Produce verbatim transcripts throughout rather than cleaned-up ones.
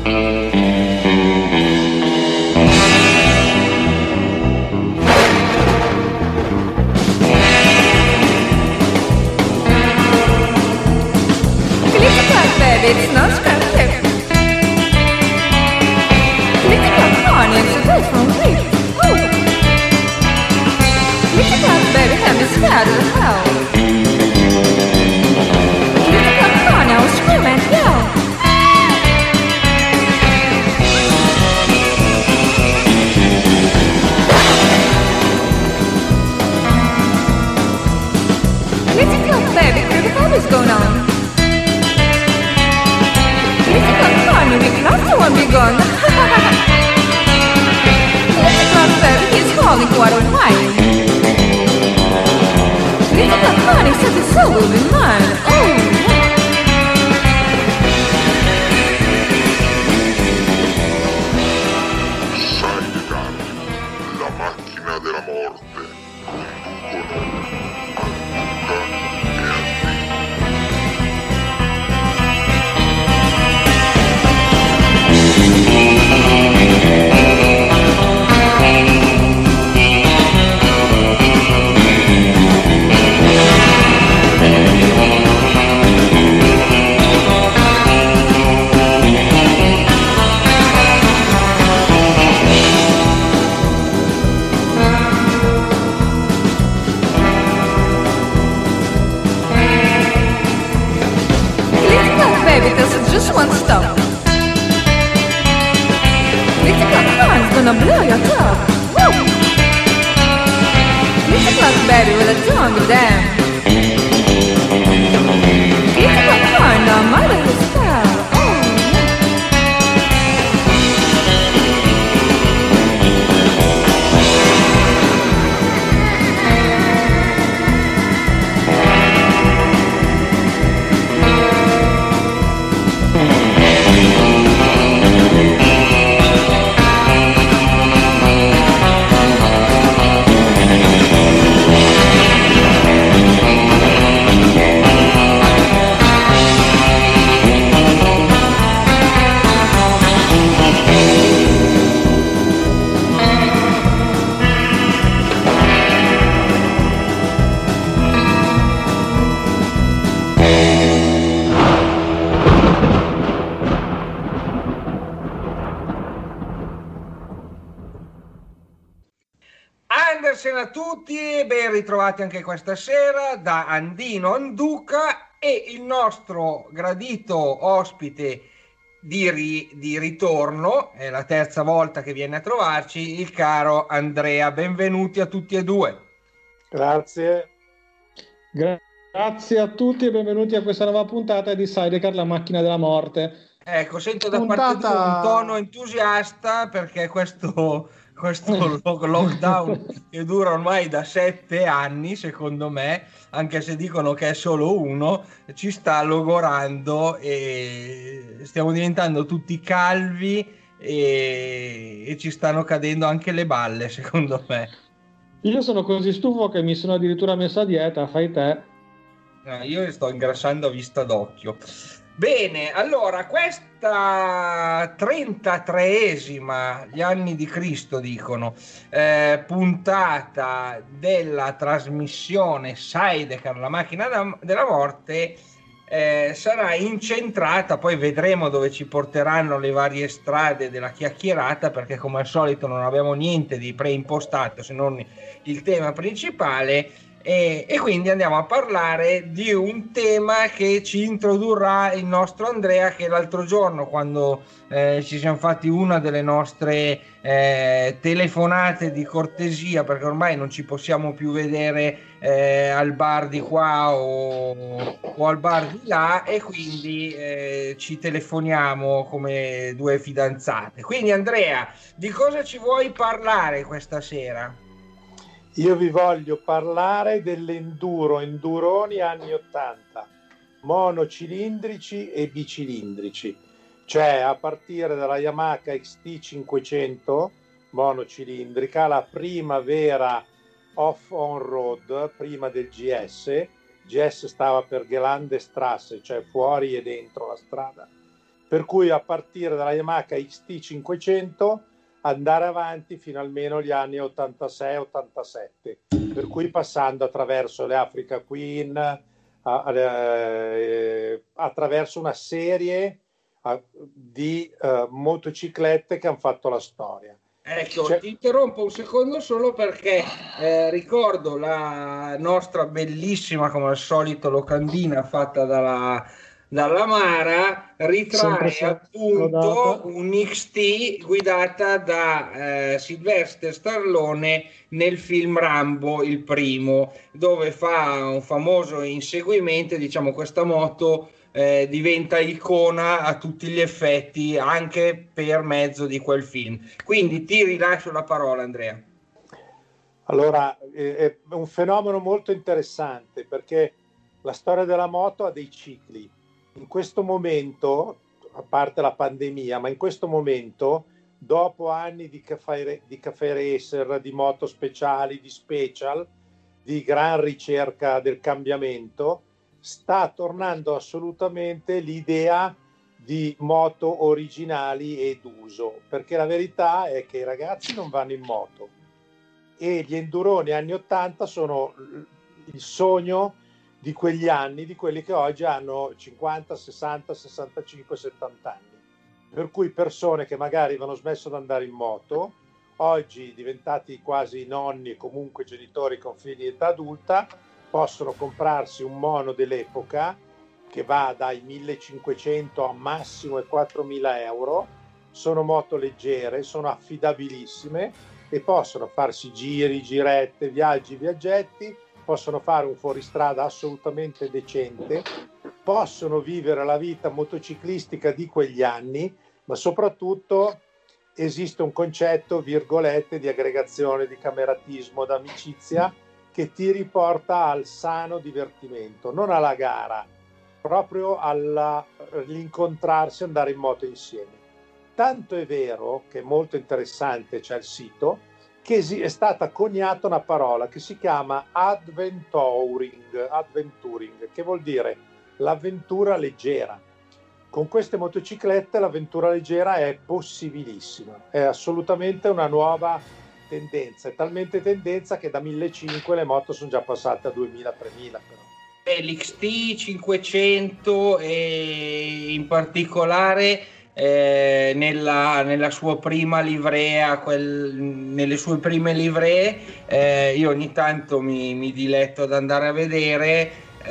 It's not scripted. Lift it up, come on, it's a place from me. Oh. Lift it up, baby, have me scared as hell. Lift it up, come on, now scream and yell. Lift it up, baby, creepy hobbies going on. We can also one be gone. Little Club Baby, he's calling what a wine. Little Club Honey says his soul will be mine. Oh! Sidecar, la macchina della morte, conducono Anduca e Andino. Just one stop. Little Club Horn's gonna blow your top. Woo! Little Club Baby with a tongue damn. Little Club Horn, the mother of the spell. Buonasera a tutti e ben ritrovati anche questa sera da Andino Anduca e il nostro gradito ospite di, ri- di ritorno, è la terza volta che viene a trovarci, il caro Andrea. Benvenuti a tutti e due. Grazie. Gra- grazie a tutti e benvenuti a questa nuova puntata di Sidecar, la macchina della morte. Ecco, sento da Puntata... parte tua un tono entusiasta perché questo... questo lockdown che dura ormai da sette anni, secondo me, anche se dicono che è solo uno, ci sta logorando e stiamo diventando tutti calvi e, e ci stanno cadendo anche le balle, secondo me. Io sono così stufo che mi sono addirittura messo a dieta, fai te. Eh, io sto ingrassando a vista d'occhio. Bene, allora questa trentatreesima, gli anni di Cristo dicono, eh, puntata della trasmissione Sidecar, la macchina da, della morte, eh, sarà incentrata, poi vedremo dove ci porteranno le varie strade della chiacchierata, perché come al solito non abbiamo niente di preimpostato se non il tema principale. E, e quindi andiamo a parlare di un tema che ci introdurrà il nostro Andrea, che l'altro giorno, quando eh, ci siamo fatti una delle nostre eh, telefonate di cortesia, perché ormai non ci possiamo più vedere eh, al bar di qua o, o al bar di là, e quindi eh, ci telefoniamo come due fidanzate. Quindi Andrea, di cosa ci vuoi parlare questa sera? Io vi voglio parlare dell'enduro, enduroni anni ottanta, monocilindrici e bicilindrici, cioè a partire dalla Yamaha X T cinquecento monocilindrica, la prima vera off-on-road prima del G S. G S stava per Geländestrasse, cioè fuori e dentro la strada, per cui a partire dalla Yamaha X T cinquecento andare avanti fino almeno gli anni ottantasei ottantasette, per cui passando attraverso le Africa Queen, a, a, eh, attraverso una serie a, di uh, motociclette che hanno fatto la storia. Ecco, C'è... ti interrompo un secondo solo perché eh, ricordo la nostra bellissima, come al solito, locandina fatta dalla, dalla Mara, ritrae appunto un X T guidata da eh, Sylvester Stallone nel film Rambo, il primo, dove fa un famoso inseguimento. Diciamo, questa moto Eh, diventa icona a tutti gli effetti anche per mezzo di quel film. Quindi ti rilascio la parola, Andrea. Allora, è un fenomeno molto interessante perché la storia della moto ha dei cicli. In questo momento, a parte la pandemia, ma in questo momento, dopo anni di caffè, di caffè racer, di moto speciali, di special, di gran ricerca del cambiamento, sta tornando assolutamente l'idea di moto originali e d'uso, perché la verità è che i ragazzi non vanno in moto e gli enduroni anni ottanta sono il sogno di quegli anni, di quelli che oggi hanno cinquanta, sessanta, sessantacinque, settanta anni, per cui persone che magari avevano smesso di andare in moto, oggi diventati quasi nonni e comunque genitori con figli di età adulta, possono comprarsi un mono dell'epoca che va dai millecinquecento a massimo e quattromila euro. Sono moto leggere, sono affidabilissime e possono farsi giri, girette, viaggi, viaggetti, possono fare un fuoristrada assolutamente decente, possono vivere la vita motociclistica di quegli anni, ma soprattutto esiste un concetto, virgolette, di aggregazione, di cameratismo, d'amicizia, che ti riporta al sano divertimento, non alla gara, proprio all'incontrarsi e andare in moto insieme. Tanto è vero che è molto interessante, c'è il sito, che è stata coniata una parola che si chiama adventuring, adventuring, che vuol dire l'avventura leggera. Con queste motociclette l'avventura leggera è possibilissima, è assolutamente una nuova tendenza, è talmente tendenza che da millecinquecento le moto sono già passate a duemila tremila però. L'X T cinquecento e in particolare eh, nella, nella sua prima livrea, quel, nelle sue prime livree, eh, io ogni tanto mi, mi diletto ad andare a vedere,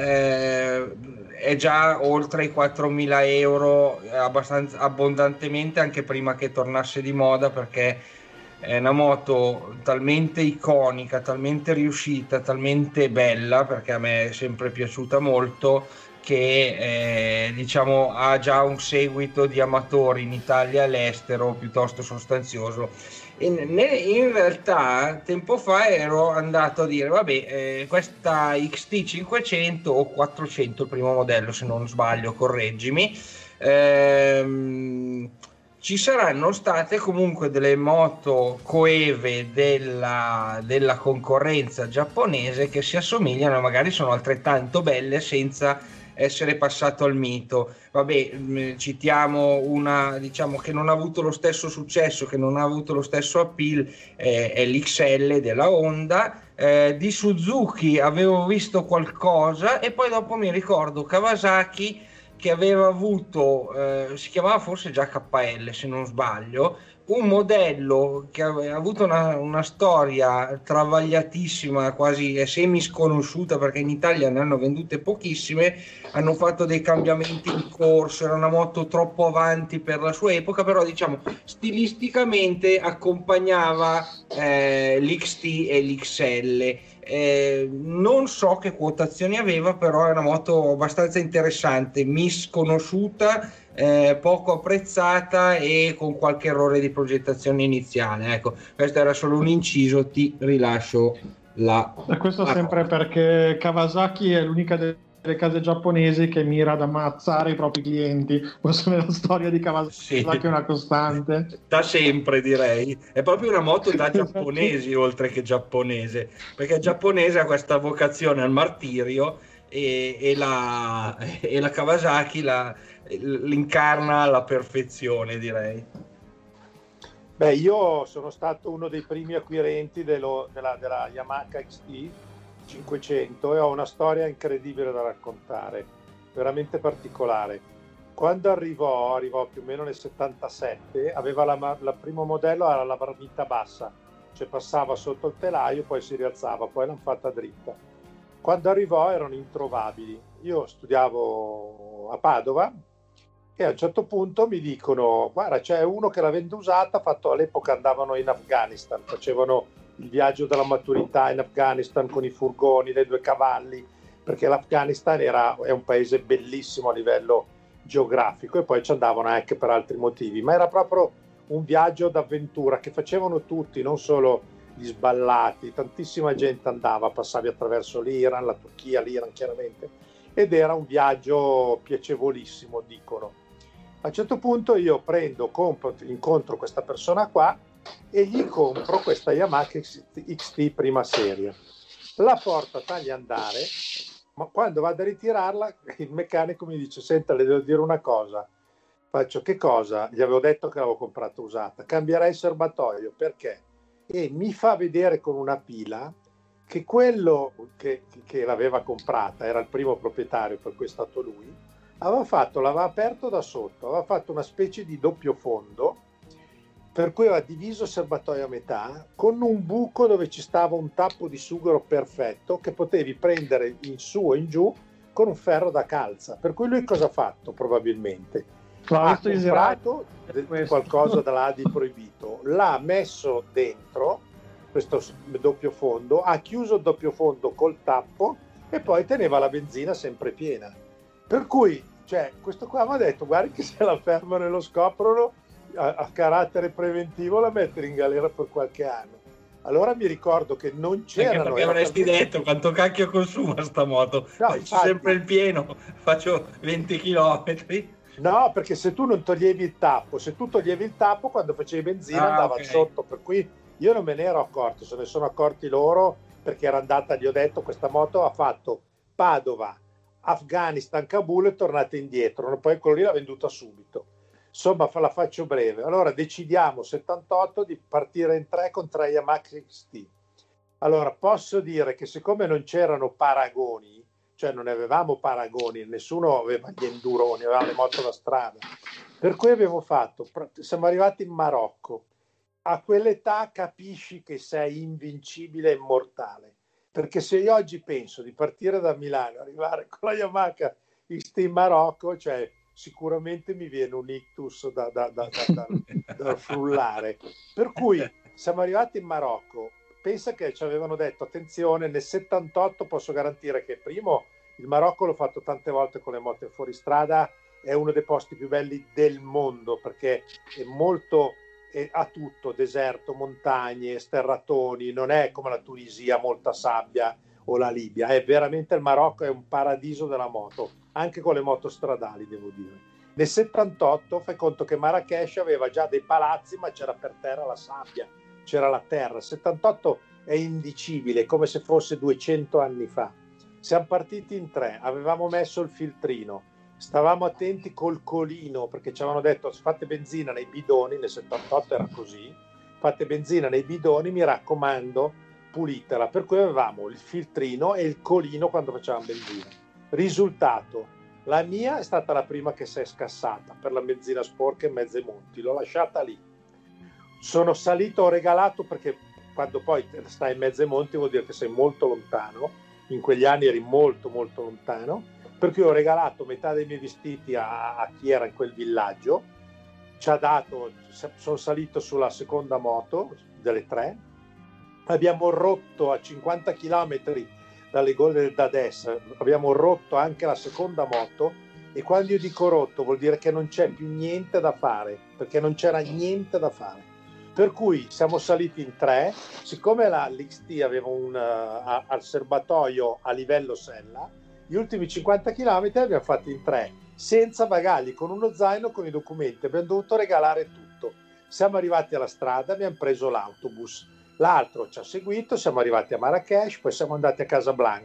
eh, è già oltre i quattromila euro, abbastanza abbondantemente, anche prima che tornasse di moda, perché è una moto talmente iconica, talmente riuscita, talmente bella, perché a me è sempre piaciuta molto, che eh, diciamo ha già un seguito di amatori in Italia e all'estero piuttosto sostanzioso. In, in realtà tempo fa ero andato a dire vabbè, eh, questa X T cinquecento o quattrocento, il primo modello se non sbaglio, correggimi, ehm, ci saranno state comunque delle moto coeve della, della concorrenza giapponese che si assomigliano e magari sono altrettanto belle senza essere passato al mito. Vabbè, citiamo una, diciamo, che non ha avuto lo stesso successo, che non ha avuto lo stesso appeal, eh, è l'X L della Honda. Eh, di Suzuki avevo visto qualcosa e poi dopo mi ricordo Kawasaki che aveva avuto, eh, si chiamava forse già K L se non sbaglio, un modello che aveva avuto una, una storia travagliatissima, quasi semi sconosciuta, perché in Italia ne hanno vendute pochissime, hanno fatto dei cambiamenti in corso, era una moto troppo avanti per la sua epoca, però diciamo stilisticamente accompagnava eh, l'X T e l'X L. Eh, non so che quotazioni aveva, però è una moto abbastanza interessante, misconosciuta, eh, poco apprezzata e con qualche errore di progettazione iniziale. Ecco, questo era solo un inciso, ti rilascio la... E questo la sempre cosa. Perché Kawasaki è l'unica delle case giapponesi che mira ad ammazzare i propri clienti. Questa è la storia di Kawasaki, Sì. è una costante. Da sempre, direi. È proprio una moto da giapponesi oltre che giapponese, perché il giapponese ha questa vocazione al martirio e, e, la, e la Kawasaki la, l'incarna alla perfezione, direi. Beh, io sono stato uno dei primi acquirenti dello, della, della Yamaha X T cinquecento e ho una storia incredibile da raccontare, veramente particolare. Quando arrivò, arrivò più o meno nel settantasette, aveva la, la primo modello era la marmita bassa, cioè passava sotto il telaio, poi si rialzava, poi l'hanno fatta dritta. Quando arrivò erano introvabili. Io studiavo a Padova e a un certo punto mi dicono: guarda, c'è uno che l'ha vende usata, fatto all'epoca andavano in Afghanistan, facevano il viaggio della maturità in Afghanistan con i furgoni, dei due cavalli, perché l'Afghanistan era, è un paese bellissimo a livello geografico e poi ci andavano anche per altri motivi, ma era proprio un viaggio d'avventura che facevano tutti, non solo gli sballati, tantissima gente andava, passavi attraverso l'Iran, la Turchia, l'Iran chiaramente, ed era un viaggio piacevolissimo, dicono. A un certo punto io prendo, compro, incontro questa persona qua e gli compro questa Yamaha X T prima serie. La porto a tagliandare, ma quando vado a ritirarla il meccanico mi dice: senta, le devo dire una cosa. Faccio: che cosa? Gli avevo detto che l'avevo comprata usata. Cambierai il serbatoio. Perché? E mi fa vedere con una pila che quello che, che l'aveva comprata, era il primo proprietario, per cui è stato lui, aveva fatto, l'aveva aperto da sotto, aveva fatto una specie di doppio fondo, per cui aveva diviso il serbatoio a metà, con un buco dove ci stava un tappo di sughero perfetto che potevi prendere in su e in giù con un ferro da calza. Per cui lui cosa ha fatto? Probabilmente ha comprato qualcosa dall'A D I proibito, l'ha messo dentro questo doppio fondo, ha chiuso il doppio fondo col tappo e poi teneva la benzina sempre piena. Per cui, cioè, questo qua mi ha detto: guardi che se la fermano e lo scoprono, a, a carattere preventivo la mettere in galera per qualche anno. Allora mi ricordo che non c'erano... Perché avresti detto: quanto cacchio consuma sta moto? No, faccio infatti, sempre il pieno, faccio venti chilometri. No, perché se tu non toglievi il tappo, se tu toglievi il tappo, quando facevi benzina ah, andava okay. sotto, per cui io non me ne ero accorto, se ne sono accorti loro, perché era andata, gli ho detto, questa moto ha fatto Padova, Afghanistan, Kabul e tornata indietro, poi quello lì l'ha venduta subito. Insomma, la faccio breve. Allora decidiamo settantotto di partire in tre con tre Yamaha X T. Allora posso dire che siccome non c'erano paragoni, cioè non avevamo paragoni, nessuno aveva gli enduroni, aveva le moto da strada, per cui abbiamo fatto, siamo arrivati in Marocco. A quell'età capisci che sei invincibile e immortale, perché se io oggi penso di partire da Milano e arrivare con la Yamaha X T in Marocco, cioè sicuramente mi viene un ictus da, da, da, da, da, da frullare. Per cui siamo arrivati in Marocco. Pensa che ci avevano detto: attenzione, nel settantotto posso garantire che, primo, il Marocco l'ho fatto tante volte con le moto in fuoristrada, è uno dei posti più belli del mondo perché è molto, è, ha tutto, deserto, montagne, sterratoni, non è come la Tunisia, molta sabbia, o la Libia, è veramente, il Marocco è un paradiso della moto, anche con le moto stradali, devo dire. Nel settantotto fai conto che Marrakech aveva già dei palazzi, ma c'era per terra la sabbia, c'era la terra. Il settantotto è indicibile, come se fosse duecento anni fa. Siamo partiti in tre, avevamo messo il filtrino, stavamo attenti col colino, perché ci avevano detto: fate benzina nei bidoni, nel settantotto era così, fate benzina nei bidoni, mi raccomando, pulitela. Per cui avevamo il filtrino e il colino quando facevamo benzina. Risultato: la mia è stata la prima che si è scassata per la benzina sporca in mezzo ai monti, l'ho lasciata lì. Sono salito, ho regalato, perché quando poi stai in mezzo ai monti vuol dire che sei molto lontano, in quegli anni eri molto molto lontano, per cui ho regalato metà dei miei vestiti a, a chi era in quel villaggio. Ci ha dato, sono salito sulla seconda moto delle tre, abbiamo rotto a cinquanta chilometri dalle gole del Dades, abbiamo rotto anche la seconda moto, e quando io dico rotto vuol dire che non c'è più niente da fare, perché non c'era niente da fare. Per cui siamo saliti in tre, siccome la l'X T aveva un uh, al serbatoio a livello sella, gli ultimi cinquanta chilometri li abbiamo fatti in tre, senza bagagli, con uno zaino con i documenti, abbiamo dovuto regalare tutto. Siamo arrivati alla strada, abbiamo preso l'autobus, l'altro ci ha seguito, siamo arrivati a Marrakech, poi siamo andati a Casablanca,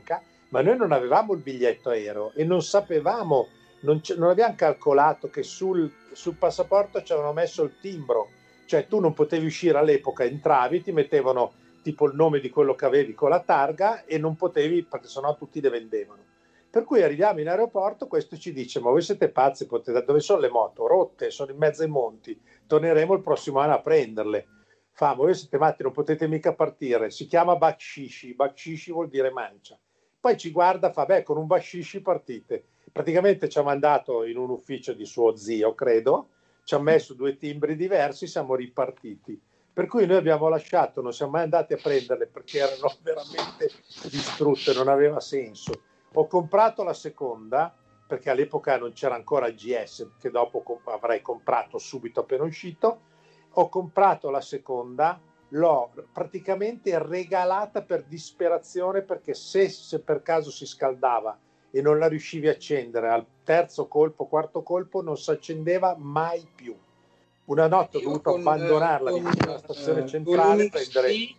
ma noi non avevamo il biglietto aereo e non sapevamo, non, non abbiamo calcolato che sul, sul passaporto ci avevano messo il timbro, cioè tu non potevi uscire all'epoca, entravi, ti mettevano tipo il nome di quello che avevi con la targa e non potevi, perché sennò tutti le vendevano. Per cui arriviamo in aeroporto, questo ci dice: ma voi siete pazzi, potete, dove sono le moto? Rotte, sono in mezzo ai monti, torneremo il prossimo anno a prenderle. Fa, ma voi siete matti, non potete mica partire. Si chiama bakshishi, bakshishi vuol dire mancia. Poi ci guarda, fa, beh, con un bakshishi partite. Praticamente ci ha mandato in un ufficio di suo zio, credo, ci ha messo due timbri diversi, siamo ripartiti. Per cui noi abbiamo lasciato, non siamo mai andati a prenderle perché erano veramente distrutte, non aveva senso. Ho comprato la seconda, perché all'epoca non c'era ancora il G S, che dopo comp- avrei comprato subito appena uscito. Ho comprato la seconda, l'ho praticamente regalata per disperazione, perché se, se per caso si scaldava e non la riuscivi a accendere al terzo colpo, quarto colpo, non si accendeva mai più. Una notte ho dovuto con, abbandonarla con, vicino alla stazione uh, centrale e prendere i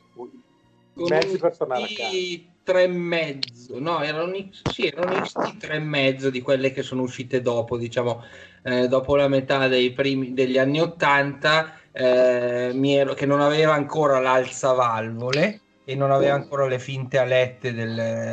mezzi per tornare a casa. tre e mezzo, no, erano sì, erano X T tre e mezzo di quelle che sono uscite dopo, diciamo, eh, dopo la metà dei primi degli anni ottanta, eh, mi ero, che non aveva ancora l'alzavalvole e non aveva ancora le finte alette del,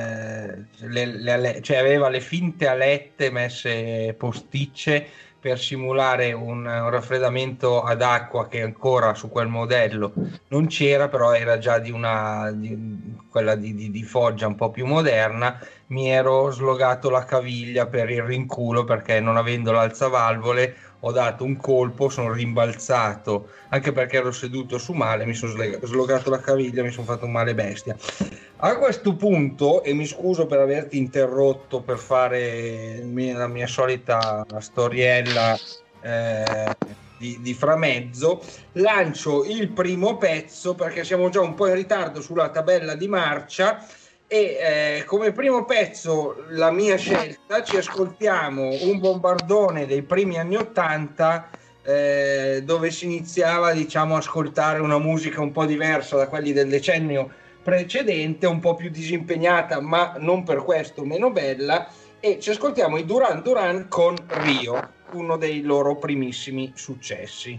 le, le ale, cioè aveva le finte alette messe posticce per simulare un, un raffreddamento ad acqua che ancora su quel modello non c'era, però era già di una di, quella di, di, di Foggia un po' più moderna. Mi ero slogato la caviglia per il rinculo, perché non avendo l'alzavalvole ho dato un colpo, sono rimbalzato, anche perché ero seduto su male, mi sono slogato la caviglia, mi sono fatto un male bestia. A questo punto, e mi scuso per averti interrotto per fare la mia solita storiella eh, di, di framezzo, lancio il primo pezzo perché siamo già un po' in ritardo sulla tabella di marcia. E eh, come primo pezzo, la mia scelta, ci ascoltiamo un bombardone dei primi anni ottanta, eh, dove si iniziava, diciamo, a ascoltare una musica un po' diversa da quelli del decennio precedente, un po' più disimpegnata, ma non per questo meno bella. E ci ascoltiamo i Duran Duran con Rio, uno dei loro primissimi successi.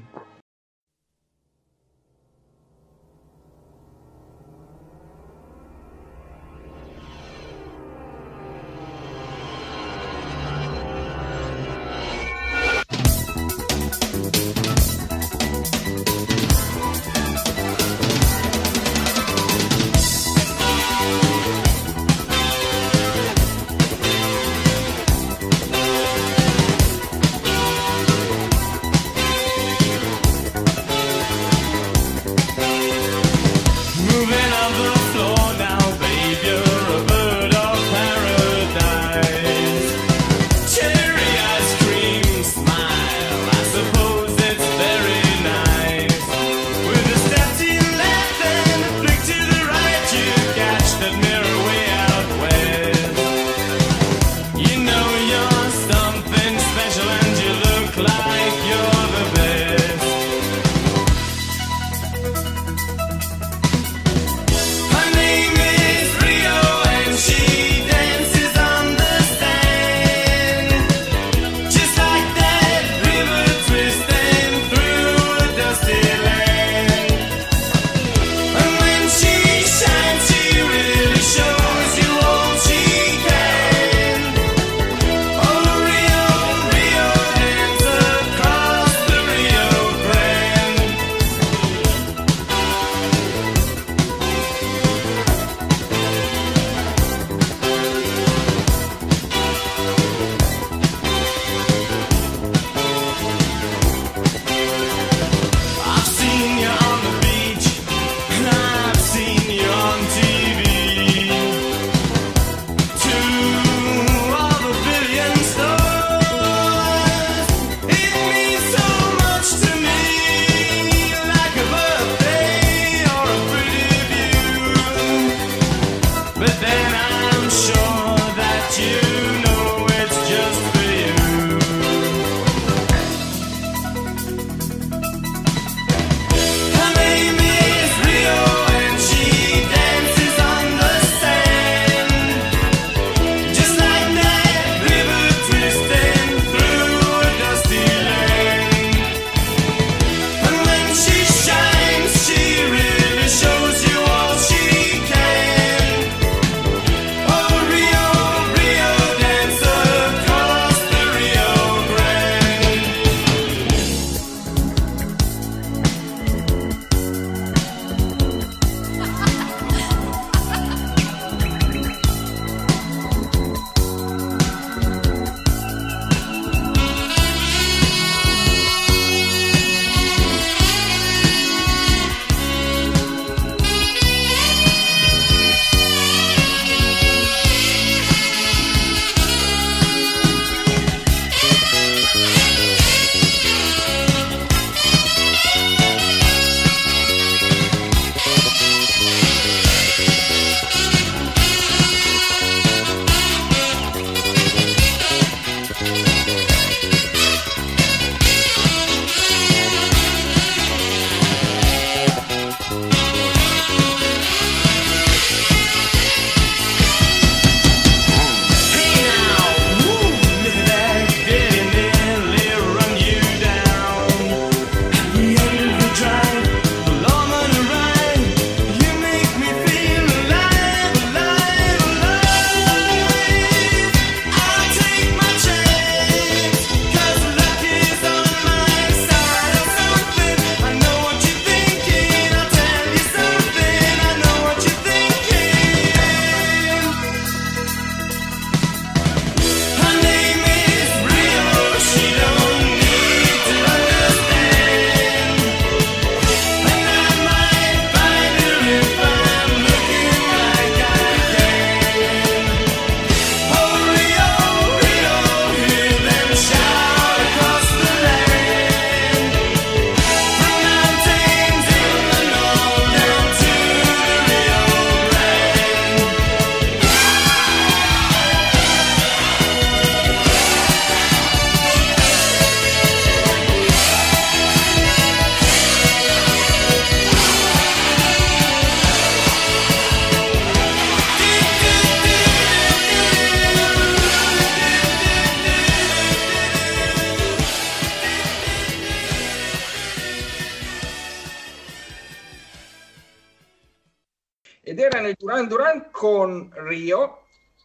ed era nel Duran Duran con Rio.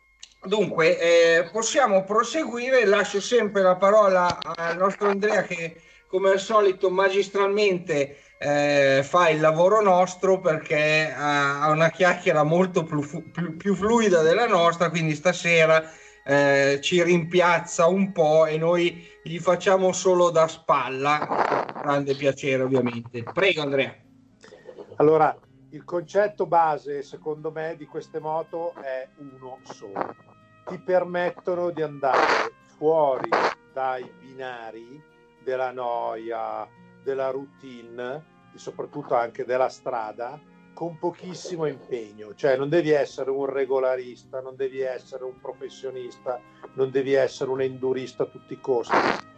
Dunque, eh, possiamo proseguire. Lascio sempre la parola al nostro Andrea che, come al solito, magistralmente eh, fa il lavoro nostro, perché ha, ha una chiacchiera molto più, più, più fluida della nostra, quindi stasera eh, ci rimpiazza un po' e noi gli facciamo solo da spalla, con grande piacere ovviamente. Prego Andrea. Allora, il concetto base, secondo me, di queste moto è uno solo. Ti permettono di andare fuori dai binari della noia, della routine e soprattutto anche della strada con pochissimo impegno. Cioè non devi essere un regolarista, non devi essere un professionista, non devi essere un endurista a tutti i costi.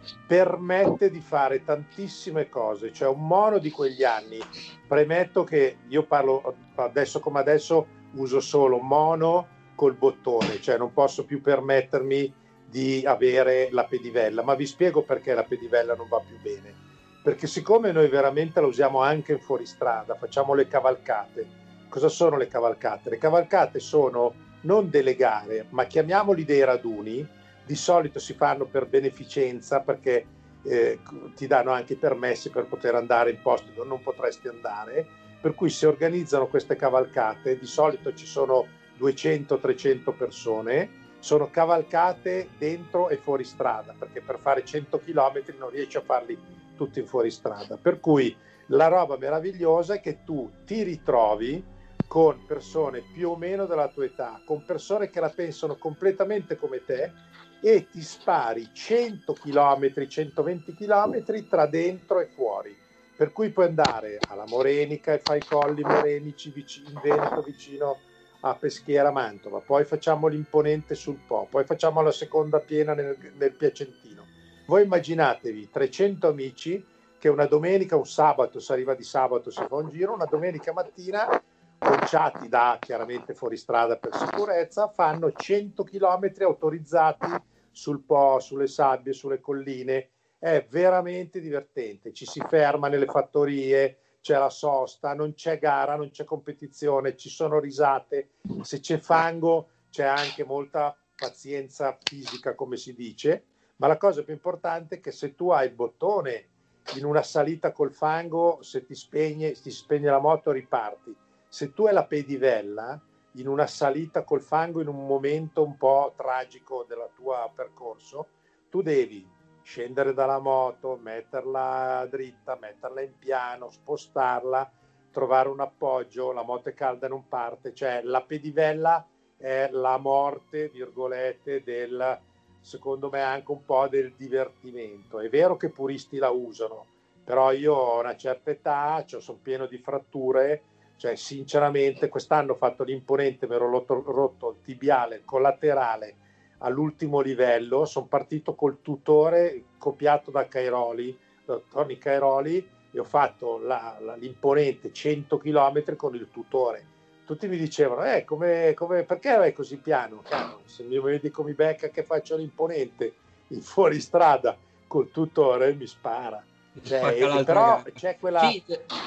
Permette di fare tantissime cose. Cioè un mono di quegli anni, premetto che io parlo adesso come adesso, uso solo mono col bottone, cioè non posso più permettermi di avere la pedivella, ma vi spiego perché la pedivella non va più bene. Perché siccome noi veramente la usiamo anche in fuoristrada, facciamo le cavalcate. Cosa sono le cavalcate? Le cavalcate sono non delle gare, ma chiamiamoli dei raduni. Di solito si fanno per beneficenza, perché eh, ti danno anche i permessi per poter andare in posti dove non potresti andare, per cui si organizzano queste cavalcate. Di solito ci sono duecento trecento persone, sono cavalcate dentro e fuori strada, perché per fare cento chilometri non riesci a farli tutti in fuoristrada. Per cui la roba meravigliosa è che tu ti ritrovi con persone più o meno della tua età, con persone che la pensano completamente come te, e ti spari cento chilometri, centoventi chilometri tra dentro e fuori. Per cui puoi andare alla Morenica e fai i colli morenici vicino, in Veneto, vicino a Peschiera, Mantova, poi facciamo l'imponente sul Po, poi facciamo la seconda piena nel, nel Piacentino. Voi immaginatevi trecento amici che una domenica, un sabato, si arriva di sabato, si fa un giro, una domenica mattina, conciati da chiaramente fuoristrada per sicurezza, fanno cento chilometri autorizzati sul Po, sulle sabbie, sulle colline. È veramente divertente, ci si ferma nelle fattorie, c'è la sosta, non c'è gara, non c'è competizione, ci sono risate, se c'è fango c'è anche molta pazienza fisica, come si dice, ma la cosa più importante è che se tu hai il bottone in una salita col fango, se ti spegne, ti spegne la moto, riparti. Se tu hai la pedivella in una salita col fango, in un momento un po' tragico del tuo percorso, tu devi scendere dalla moto, metterla dritta, metterla in piano, spostarla, trovare un appoggio, la moto è calda e non parte. Cioè la pedivella è la morte, virgolette, del, secondo me anche un po' del divertimento. È vero che puristi la usano, però io ho una certa età, cioè sono pieno di fratture, cioè sinceramente quest'anno ho fatto l'imponente, mi ero rotto, rotto il tibiale, il collaterale all'ultimo livello, sono partito col tutore copiato da Cairoli, da Tony Cairoli, e ho fatto la, la, l'imponente cento chilometri con il tutore. Tutti mi dicevano, eh, come, come, perché vai così piano? Cano, se mi vedi mi becca che faccio l'imponente in fuoristrada col tutore, mi spara. Cioè, e, però gara. C'è quella sì,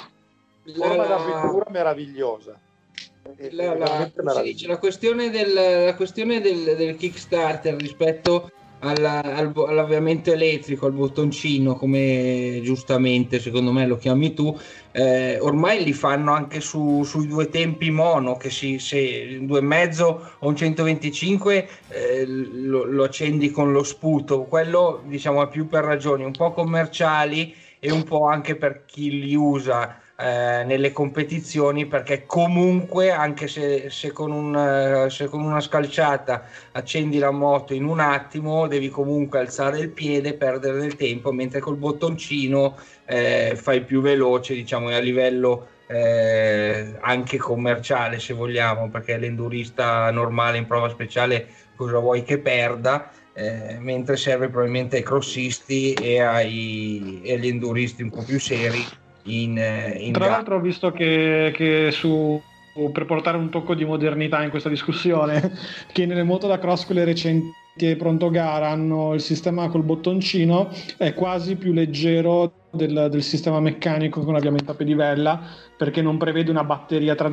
forma la... d'avventura meravigliosa. La, la, si dice, la questione del, la questione del, del Kickstarter rispetto alla, al, all'avviamento elettrico, al bottoncino, come giustamente secondo me lo chiami tu, eh, ormai li fanno anche su, sui due tempi mono, che si, se due e mezzo o un centoventicinque eh, lo, lo accendi con lo sputo. Quello diciamo è più per ragioni un po' commerciali e un po' anche per chi li usa Eh, nelle competizioni, perché comunque anche se, se, con un, se con una scalciata accendi la moto in un attimo, devi comunque alzare il piede, perdere del tempo, mentre col bottoncino eh, fai più veloce, diciamo, a livello eh, anche commerciale, se vogliamo, perché l'endurista normale in prova speciale cosa vuoi che perda, eh, mentre serve probabilmente ai crossisti e, ai, e agli enduristi un po' più seri. In, in Tra l'altro ho visto che, che su, per portare un tocco di modernità in questa discussione, che nelle moto da cross, quelle recenti e pronto gara, hanno il sistema col bottoncino, è quasi più leggero del, del sistema meccanico con avviamento a pedivella, perché non prevede una batteria tradizionale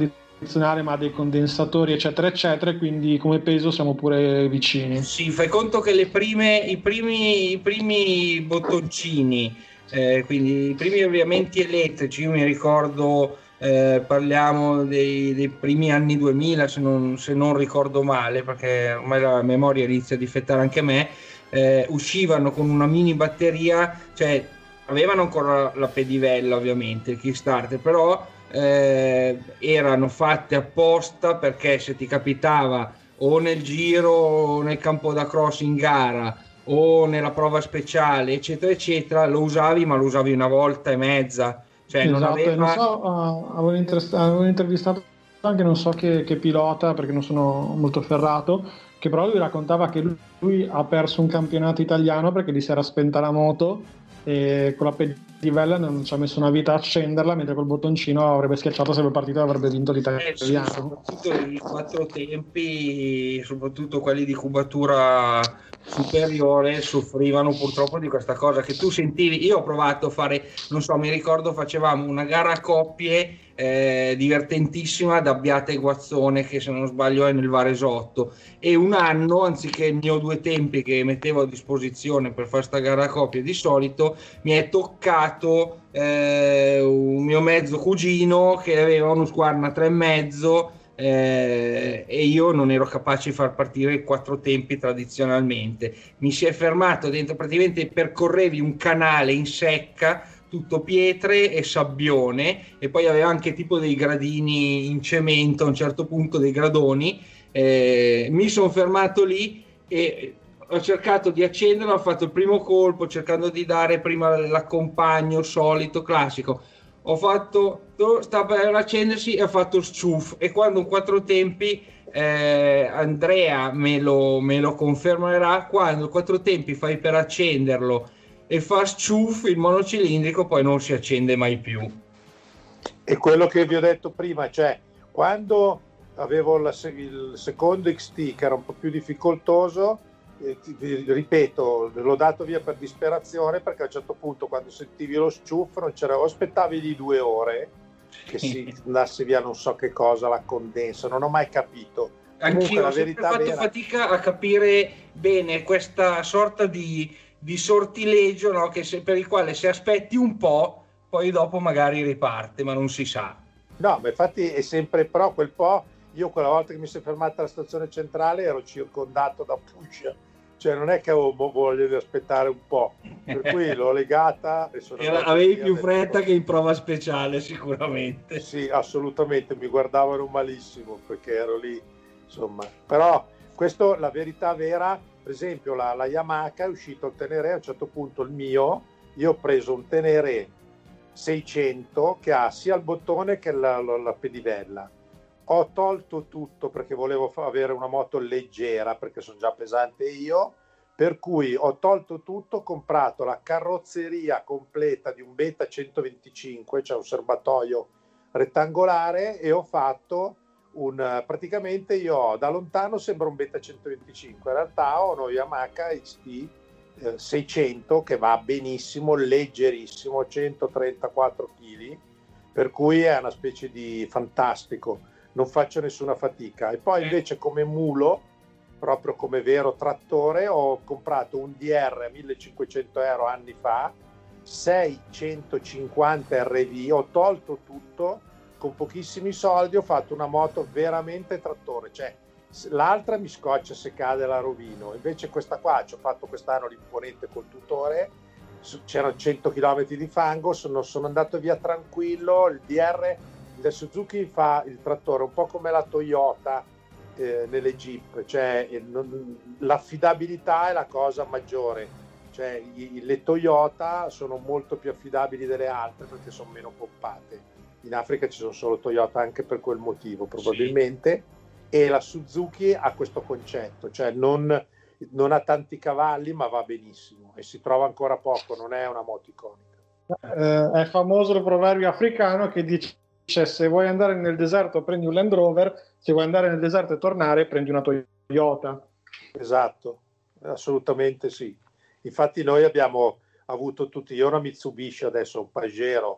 tradizionale, ma ha dei condensatori eccetera eccetera, quindi come peso siamo pure vicini. Sì, fai conto che le prime, i primi, i primi bottoncini, eh, quindi i primi avviamenti elettrici, io mi ricordo, eh, parliamo dei, dei primi anni duemila, se non, se non ricordo male, perché ormai la memoria inizia a difettare anche me, eh, uscivano con una mini batteria, cioè avevano ancora la pedivella ovviamente, il Kickstarter, però eh, erano fatte apposta perché se ti capitava o nel giro o nel campo da cross in gara o nella prova speciale eccetera eccetera, lo usavi, ma lo usavi una volta e mezza, cioè non Esatto, e aveva... non so, uh, avevo, inter- avevo intervistato anche non so che, che pilota, perché non sono molto ferrato, che però lui raccontava che lui, lui ha perso un campionato italiano perché gli si era spenta la moto e con la pedivella non ci ha messo una vita a accenderla, mentre col bottoncino avrebbe schiacciato, sarebbe partito e avrebbe vinto l'italiano. Eh, sì, soprattutto i quattro tempi, soprattutto quelli di cubatura superiore, soffrivano purtroppo di questa cosa che tu sentivi. Io ho provato a fare, non so, mi ricordo facevamo una gara a coppie eh, divertentissima da Abbiate e Guazzone, che se non sbaglio è nel Varesotto, e un anno, anziché il mio due tempi che mettevo a disposizione per fare sta gara a coppie di solito, mi è toccato eh, un mio mezzo cugino che aveva uno Squarna tre e mezzo, eh, e io non ero capace di far partire i quattro tempi tradizionalmente. Mi si è fermato dentro, praticamente percorrevi un canale in secca, tutto pietre e sabbione, e poi aveva anche tipo dei gradini in cemento, a un certo punto dei gradoni. Eh, mi sono fermato lì e ho cercato di accenderlo, ho fatto il primo colpo cercando di dare prima l'accompagno solito classico, ho fatto, sta per accendersi e ho fatto sciuff, e quando un quattro tempi, eh, Andrea me lo, me lo confermerà, quando quattro tempi fai per accenderlo e fa sciuff, il monocilindrico poi non si accende mai più. E quello che vi ho detto prima, cioè quando avevo la, il secondo X T che era un po' più difficoltoso, eh, ti, ripeto, l'ho dato via per disperazione, perché a un certo punto quando sentivi lo sciuff non c'era, o aspettavi di due ore che si andasse via non so che cosa, la condensa, non ho mai capito. Anch'io ho sempre fatto vera... fatica a capire bene questa sorta di, di sortileggio, no? Che se, per il quale se aspetti un po' poi dopo magari riparte, ma non si sa. No, ma infatti è sempre però quel po'. Io quella volta che mi si è fermata alla stazione centrale ero circondato da Puscia, cioè non è che avevo voglia di aspettare un po', per cui l'ho legata e sono Era, avevi più fretta che in prova speciale sicuramente. Sì, assolutamente, mi guardavano malissimo perché ero lì, insomma. Però questo, la verità vera, per esempio la, la Yamaha è uscito il Tenere, a un certo punto il mio, io ho preso un Tenere seicento che ha sia il bottone che la, la, la pedivella. Ho tolto tutto perché volevo fa- avere una moto leggera, perché sono già pesante io, per cui ho tolto tutto, ho comprato la carrozzeria completa di un Beta centoventicinque, cioè un serbatoio rettangolare, e ho fatto un, praticamente io ho, da lontano sembra un Beta centoventicinque, in realtà ho uno Yamaha X T eh, seicento che va benissimo, leggerissimo, centotrentaquattro chili, per cui è una specie di fantastico, non faccio nessuna fatica. E poi invece come mulo, proprio come vero trattore, ho comprato un D R a millecinquecento euro anni fa, seicentocinquanta R V, ho tolto tutto, con pochissimi soldi ho fatto una moto veramente trattore, cioè l'altra mi scoccia se cade la rovino, invece questa qua ci ho fatto quest'anno l'imponente col tutore, c'erano cento chilometri di fango, sono, sono andato via tranquillo. Il D R del Suzuki fa il trattore un po' come la Toyota eh, nelle Jeep, cioè eh, non, l'affidabilità è la cosa maggiore, cioè i, le Toyota sono molto più affidabili delle altre perché sono meno pompate. In Africa ci sono solo Toyota anche per quel motivo probabilmente, sì. E la Suzuki ha questo concetto, cioè non, non ha tanti cavalli ma va benissimo e si trova ancora poco, non è una moto iconica. Eh, è famoso il proverbio africano che dice: se vuoi andare nel deserto prendi un Land Rover, se vuoi andare nel deserto e tornare prendi una Toyota. Esatto, assolutamente sì. Infatti noi abbiamo avuto tutti, io una Mitsubishi adesso, un Pajero,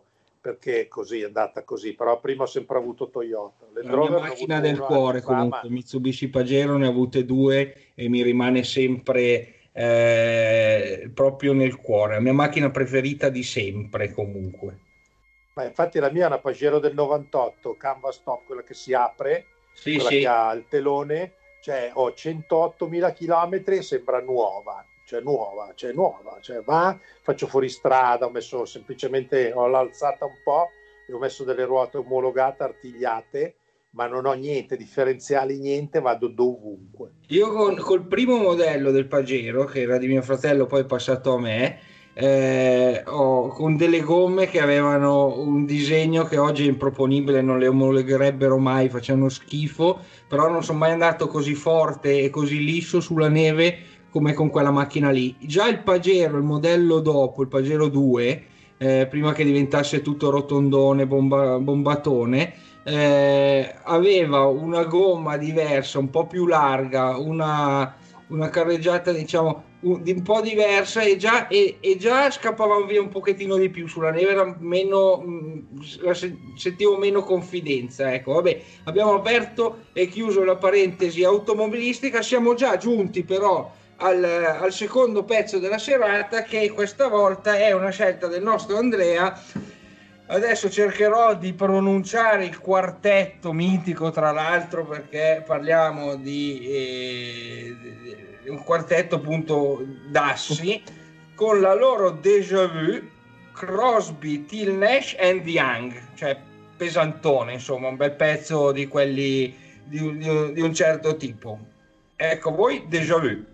perché così è andata così, però prima ho sempre avuto Toyota. La mia macchina del cuore comunque, ma... Mitsubishi Pajero ne ho avute due e mi rimane sempre eh, proprio nel cuore, la mia macchina preferita di sempre comunque. Ma infatti la mia è una Pajero del novantotto, canvas top, quella che si apre, sì, quella sì. che ha il telone, cioè ho centoottomila chilometri e sembra nuova, cioè nuova, cioè nuova, cioè va, faccio fuori strada, ho messo semplicemente, ho l'alzata un po' e ho messo delle ruote omologate, artigliate, ma non ho niente, differenziali, niente, vado dovunque. Io con, col primo modello del Pajero, che era di mio fratello, poi passato a me, eh, ho, con delle gomme che avevano un disegno che oggi è improponibile, non le omologherebbero mai, facevano schifo, però non sono mai andato così forte e così liscio sulla neve come con quella macchina lì. Già il Pajero, il modello dopo, il Pajero due, eh, prima che diventasse tutto rotondone, bomba, bombatone, eh, aveva una gomma diversa, un po' più larga, una, una carreggiata diciamo un, un po' diversa e già, e, e già scappavamo via un pochettino di più sulla neve, era meno, la sentivo meno confidenza. Ecco, vabbè, abbiamo aperto e chiuso la parentesi automobilistica, siamo già giunti però Al, al secondo pezzo della serata, che questa volta è una scelta del nostro Andrea. Adesso cercherò di pronunciare il quartetto mitico, tra l'altro, perché parliamo di eh, un quartetto appunto d'assi con la loro Déjà Vu, Crosby, Till Nash and Young, cioè pesantone, insomma un bel pezzo di quelli di, di, di un certo tipo. Ecco voi Déjà Vu.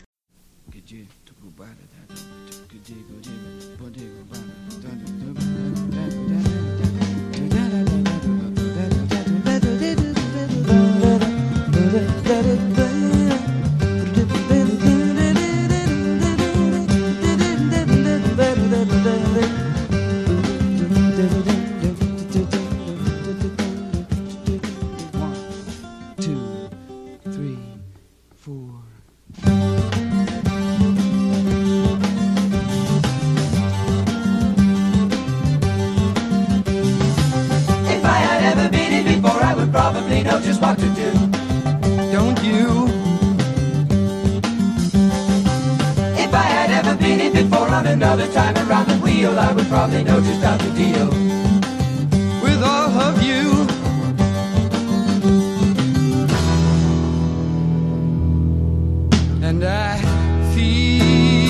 Probably know just what to do, don't you? If I had ever been in before on another time around the wheel, I would probably know just how to deal with all of you. And I feel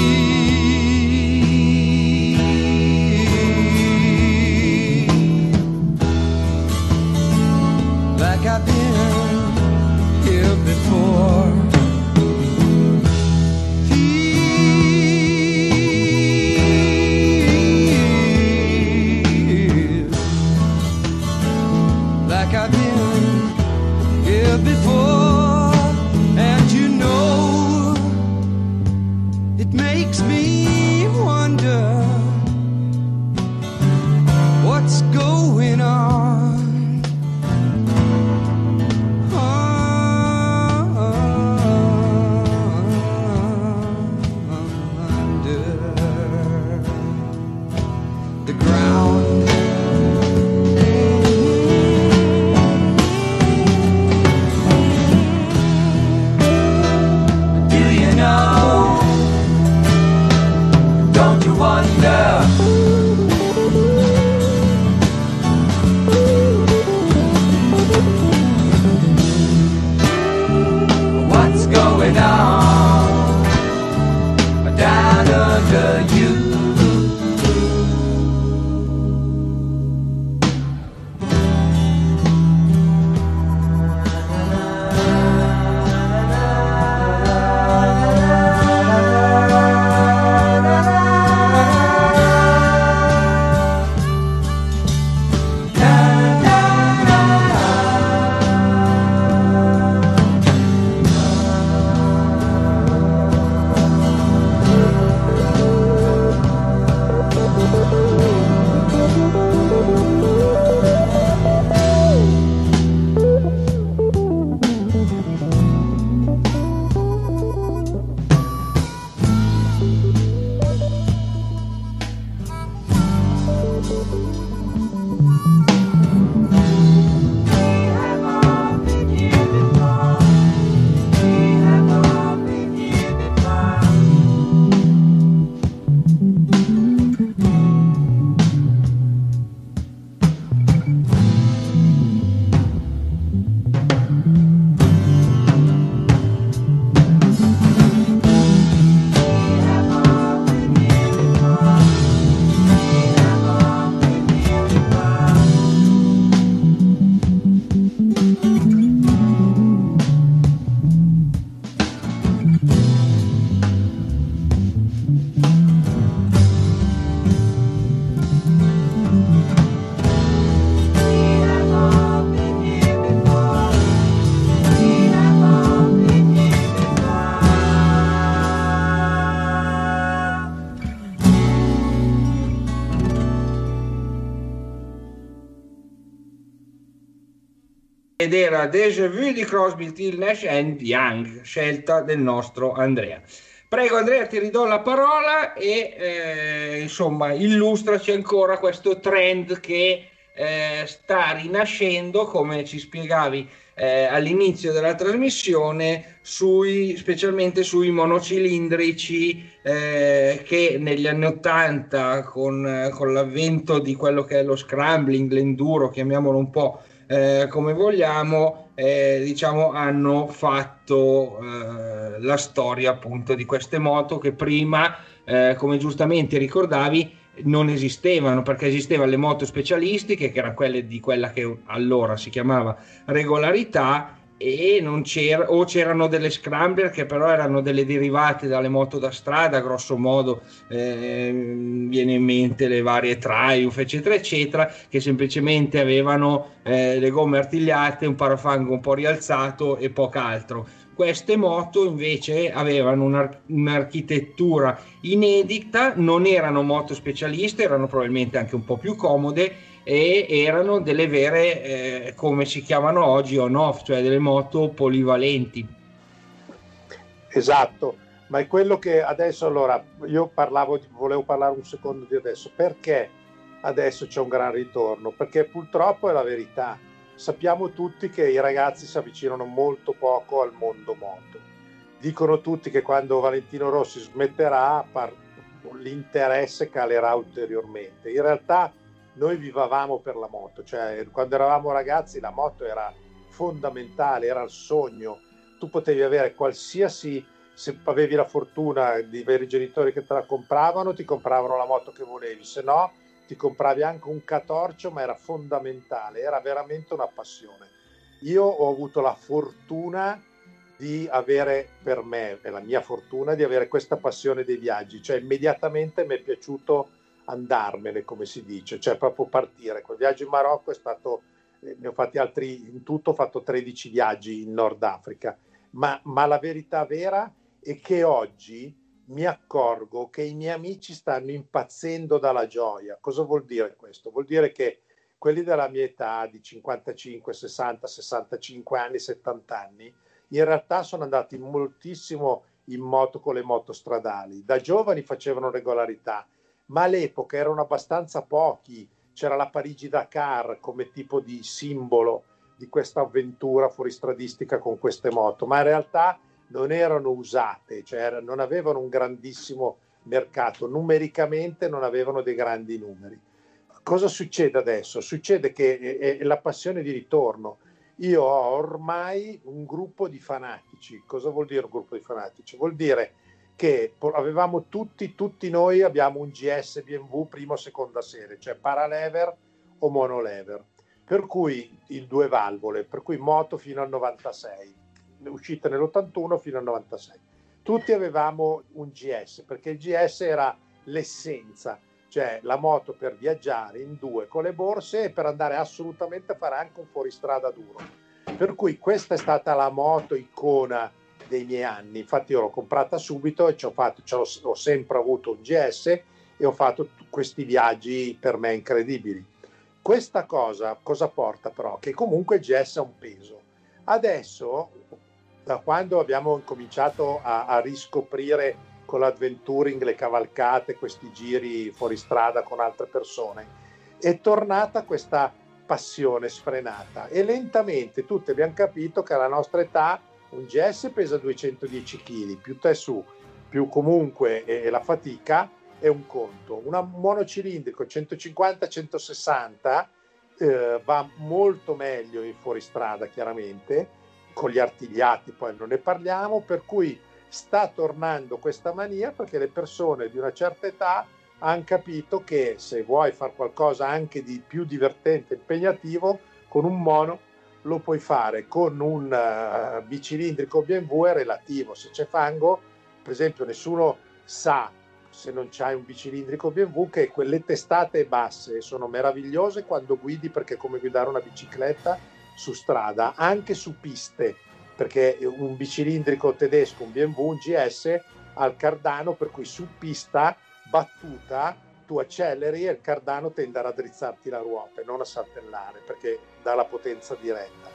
like I've been here before. Feel like I've been here before. And you know, it makes me wonder what's going on. ed era Déjà Vu di Crosby, Still, Nash and Young, scelta del nostro Andrea. Prego Andrea, ti ridò la parola e eh, insomma illustraci ancora questo trend che eh, sta rinascendo, come ci spiegavi eh, all'inizio della trasmissione, sui, specialmente sui monocilindrici eh, che negli anni ottanta con, con l'avvento di quello che è lo scrambling, l'enduro, chiamiamolo un po' eh, come vogliamo, eh, diciamo hanno fatto eh, la storia appunto di queste moto che prima, eh, come giustamente ricordavi, non esistevano, perché esistevano le moto specialistiche che erano quelle di quella che allora si chiamava regolarità, e non c'era, o c'erano delle scrambler che però erano delle derivate dalle moto da strada, grosso modo eh, viene in mente le varie Triumph eccetera eccetera, che semplicemente avevano eh, le gomme artigliate, un parafango un po' rialzato e poco altro. Queste moto invece avevano un'ar- un'architettura inedita, non erano moto specialiste, erano probabilmente anche un po' più comode e erano delle vere, eh, come si chiamano oggi, on-off, cioè delle moto polivalenti. Esatto, ma è quello che adesso, allora, io parlavo, volevo parlare un secondo di adesso, perché adesso c'è un gran ritorno? Perché purtroppo è la verità. Sappiamo tutti che i ragazzi si avvicinano molto poco al mondo moto. Dicono tutti che quando Valentino Rossi smetterà, par- l'interesse calerà ulteriormente. In realtà noi vivavamo per la moto, cioè quando eravamo ragazzi la moto era fondamentale, era il sogno. Tu potevi avere qualsiasi, se avevi la fortuna di avere i genitori che te la compravano, ti compravano la moto che volevi, se no ti compravi anche un catorcio, ma era fondamentale, era veramente una passione. Io ho avuto la fortuna di avere, per me, è la mia fortuna, di avere questa passione dei viaggi, cioè immediatamente mi è piaciuto andarmene, come si dice, cioè proprio partire. Quel viaggio in Marocco è stato, eh, ne ho fatti altri, in tutto ho fatto tredici viaggi in Nord Africa, ma, ma la verità vera è che oggi mi accorgo che i miei amici stanno impazzendo dalla gioia. Cosa vuol dire questo? Vuol dire che quelli della mia età, di cinquantacinque, sessanta, sessantacinque anni, settanta anni, in realtà sono andati moltissimo in moto con le moto stradali. Da giovani facevano regolarità, ma all'epoca erano abbastanza pochi. C'era la Parigi-Dakar come tipo di simbolo di questa avventura fuoristradistica con queste moto, ma in realtà non erano usate, cioè non avevano un grandissimo mercato, numericamente non avevano dei grandi numeri. Cosa succede adesso? Succede che è, è la passione di ritorno. Io ho ormai un gruppo di fanatici. Cosa vuol dire un gruppo di fanatici? Vuol dire che avevamo tutti, tutti noi abbiamo un G S B M W prima o seconda serie, cioè paralever o monolever, per cui il due valvole, per cui moto fino al novantasei, uscita nell'ottantuno fino al novantasei. Tutti avevamo un G S, perché il G S era l'essenza, cioè la moto per viaggiare in due con le borse e per andare assolutamente a fare anche un fuoristrada duro. Per cui questa è stata la moto icona dei miei anni. Infatti io l'ho comprata subito e ci ho fatto, ci ho, ho sempre avuto un G S e ho fatto t- questi viaggi per me incredibili. Questa cosa cosa porta però? Che comunque il G S ha un peso. Adesso, da quando abbiamo cominciato a, a riscoprire con l'adventuring, le cavalcate, questi giri fuori strada con altre persone, è tornata questa passione sfrenata e lentamente tutti abbiamo capito che alla nostra età un G S pesa duecentodieci chili, più te su, più comunque e la fatica è un conto. Un monocilindrico centocinquanta centosessanta eh, va molto meglio in fuoristrada, chiaramente, con gli artigliati poi non ne parliamo, per cui sta tornando questa mania perché le persone di una certa età hanno capito che se vuoi fare qualcosa anche di più divertente, impegnativo, con un mono lo puoi fare, con un uh, bicilindrico B M W è relativo. Se c'è fango, per esempio, nessuno sa, se non c'hai un bicilindrico B M W, che quelle testate basse sono meravigliose quando guidi, perché è come guidare una bicicletta su strada, anche su piste, perché un bicilindrico tedesco, un B M W, un G S ha il cardano, per cui su pista battuta tu acceleri e il cardano tende a raddrizzarti la ruota e non a saltellare, perché dà la potenza diretta.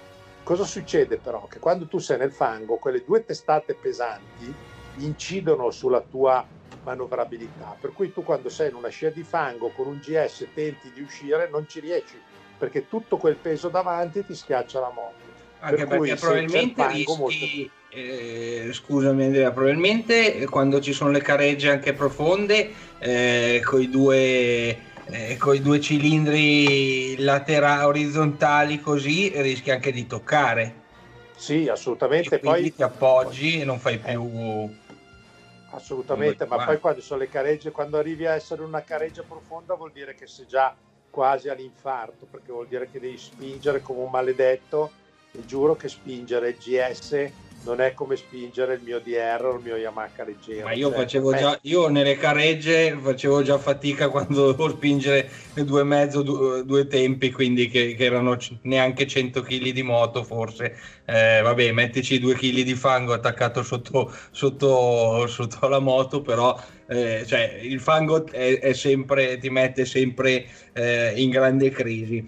Cosa succede però? Che quando tu sei nel fango, quelle due testate pesanti incidono sulla tua manovrabilità, per cui tu quando sei in una scia di fango con un G S tenti di uscire, non ci riesci, perché tutto quel peso davanti ti schiaccia la moto. Anche per perché probabilmente rischi, molto... eh, scusami Andrea, probabilmente quando ci sono le caregge anche profonde, eh, con i due, eh, coi due cilindri laterali orizzontali così, rischi anche di toccare. Sì, assolutamente. E quindi poi ti appoggi e non fai più... Eh. Assolutamente, ma poi quando sono le caregge, quando arrivi a essere una careggia profonda vuol dire che sei già quasi all'infarto, perché vuol dire che devi spingere come un maledetto, e giuro che spingere il G S non è come spingere il mio D R o il mio Yamaha leggero. Ma io cioè, facevo già, io nelle caregge facevo già fatica quando dovevo spingere due e mezzo, due, due tempi, quindi che, che erano neanche cento chili di moto forse. Eh, vabbè, mettici due chili di fango attaccato sotto, sotto, sotto la moto, però eh, cioè, il fango è, è sempre, ti mette sempre eh, in grande crisi.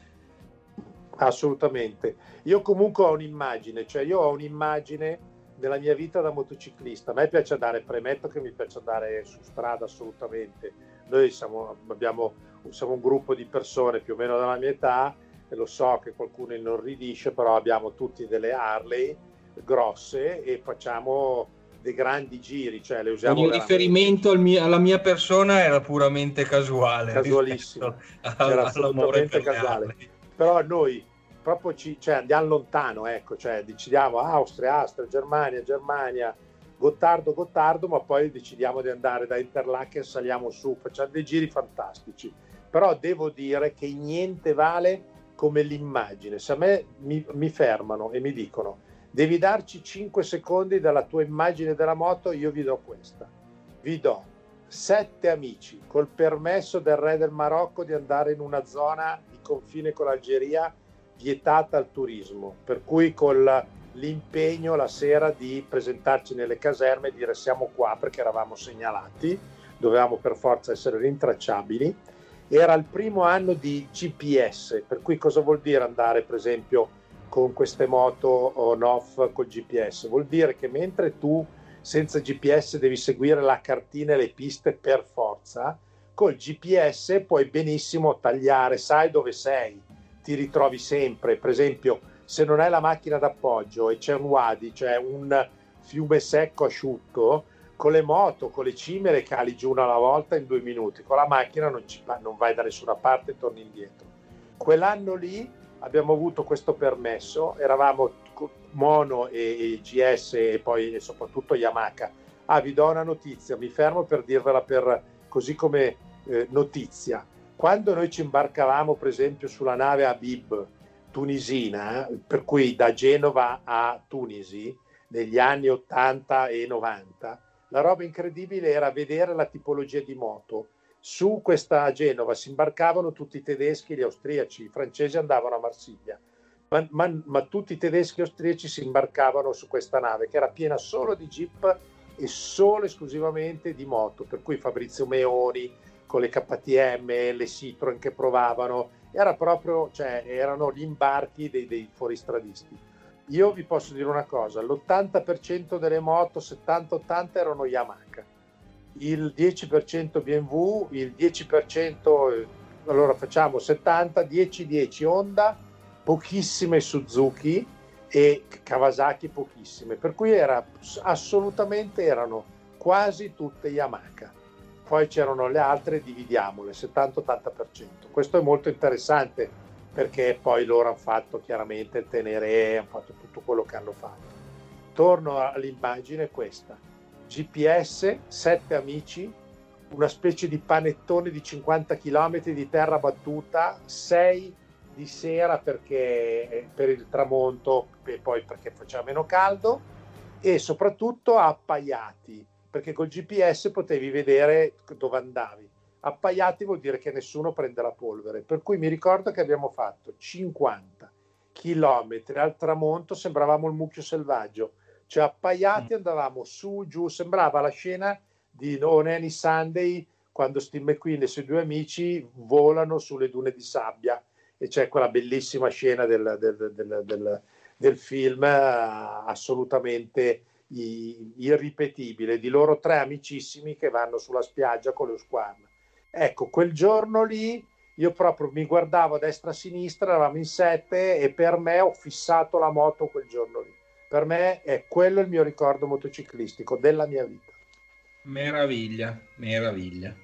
Assolutamente. Io comunque ho un'immagine, cioè io ho un'immagine della mia vita da motociclista. A me piace andare, premetto che mi piace andare su strada assolutamente. Noi siamo, abbiamo, siamo un gruppo di persone più o meno della mia età, e lo so che qualcuno inorridisce, però abbiamo tutti delle Harley grosse e facciamo dei grandi giri, cioè le usiamo. Il riferimento al mio, alla mia persona era puramente casuale, casualissimo, era assolutamente casuale. Però noi proprio ci, cioè, andiamo lontano, ecco, cioè decidiamo Austria, Austria, Germania, Germania, Gottardo, Gottardo, ma poi decidiamo di andare da Interlaken, saliamo su, facciamo dei giri fantastici. Però devo dire che niente vale come l'immagine. Se a me mi, mi fermano e mi dicono devi darci cinque secondi dalla tua immagine della moto, io vi do questa. Vi do sette amici col permesso del re del Marocco di andare in una zona di confine con l'Algeria vietata al turismo, per cui con l'impegno la sera di presentarci nelle caserme e dire siamo qua perché eravamo segnalati, dovevamo per forza essere rintracciabili. Era il primo anno di G P S, per cui cosa vuol dire andare per esempio con queste moto on-off col G P S? Vuol dire che mentre tu senza G P S devi seguire la cartina e le piste per forza, col G P S puoi benissimo tagliare, sai dove sei, ti ritrovi sempre. Per esempio, se non hai la macchina d'appoggio e c'è un wadi, cioè un fiume secco asciutto, con le moto, con le cime le cali giù una alla volta in due minuti, con la macchina non, ci, non vai da nessuna parte e torni indietro. Quell'anno lì abbiamo avuto questo permesso, eravamo mono e, e G S e poi e soprattutto Yamaha. Ah, vi do una notizia, mi fermo per dirvela per, così come eh, notizia. Quando noi ci imbarcavamo per esempio sulla nave Habib tunisina, per cui da Genova a Tunisi negli anni ottanta e novanta, la roba incredibile era vedere la tipologia di moto. Su questa Genova si imbarcavano tutti i tedeschi e gli austriaci, i francesi andavano a Marsiglia, ma, ma, ma tutti i tedeschi e austriaci si imbarcavano su questa nave che era piena solo di jeep e solo esclusivamente di moto, per cui Fabrizio Meoni con le K T M, le Citroen che provavano, era proprio, cioè, erano gli imbarchi dei, dei fuoristradisti. Io vi posso dire una cosa, l'ottanta per cento delle moto, settanta ottanta erano Yamaha, il dieci per cento B M W, il dieci per cento, allora facciamo settanta, dieci dieci Honda, pochissime Suzuki e Kawasaki pochissime, per cui era assolutamente, erano quasi tutte Yamaha. Poi c'erano le altre, dividiamole, settanta ottanta per cento. Questo è molto interessante perché poi loro hanno fatto chiaramente il Tenere, hanno fatto tutto quello che hanno fatto. Torno all'immagine questa. G P S, sette amici, una specie di panettone di cinquanta chilometri di terra battuta, sei di sera perché per il tramonto e poi perché faceva meno caldo, e soprattutto appaiati, perché col G P S potevi vedere dove andavi. Appaiati vuol dire che nessuno prende la polvere, per cui mi ricordo che abbiamo fatto cinquanta chilometri al tramonto, sembravamo il mucchio selvaggio, cioè appaiati andavamo su, giù, sembrava la scena di No Nanny Sunday quando Steve McQueen e i suoi due amici volano sulle dune di sabbia e c'è quella bellissima scena del, del, del, del, del film eh, assolutamente irripetibile, di loro tre amicissimi che vanno sulla spiaggia con lo squam. Ecco, quel giorno lì io proprio mi guardavo a destra e a sinistra, eravamo in sette e per me ho fissato la moto quel giorno lì. Per me è quello il mio ricordo motociclistico della mia vita. Meraviglia, meraviglia.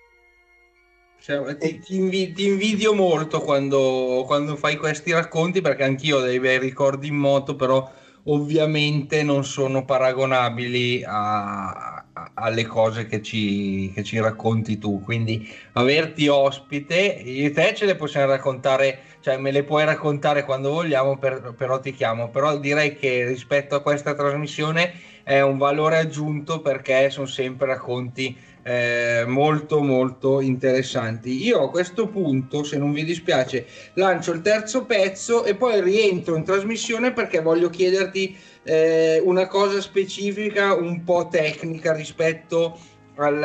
Cioè, ti, ti, invi- ti invidio molto quando, quando fai questi racconti, perché anch'io ho dei bei ricordi in moto, però ovviamente non sono paragonabili a, a, alle cose che ci, che ci racconti tu. Quindi averti ospite, io e te ce le possiamo raccontare, cioè me le puoi raccontare quando vogliamo, per, però ti chiamo. Però direi che rispetto a questa trasmissione è un valore aggiunto, perché sono sempre racconti eh, molto molto interessanti. Io a questo punto, se non vi dispiace, lancio il terzo pezzo e poi rientro in trasmissione, perché voglio chiederti eh, una cosa specifica, un po' tecnica, rispetto al,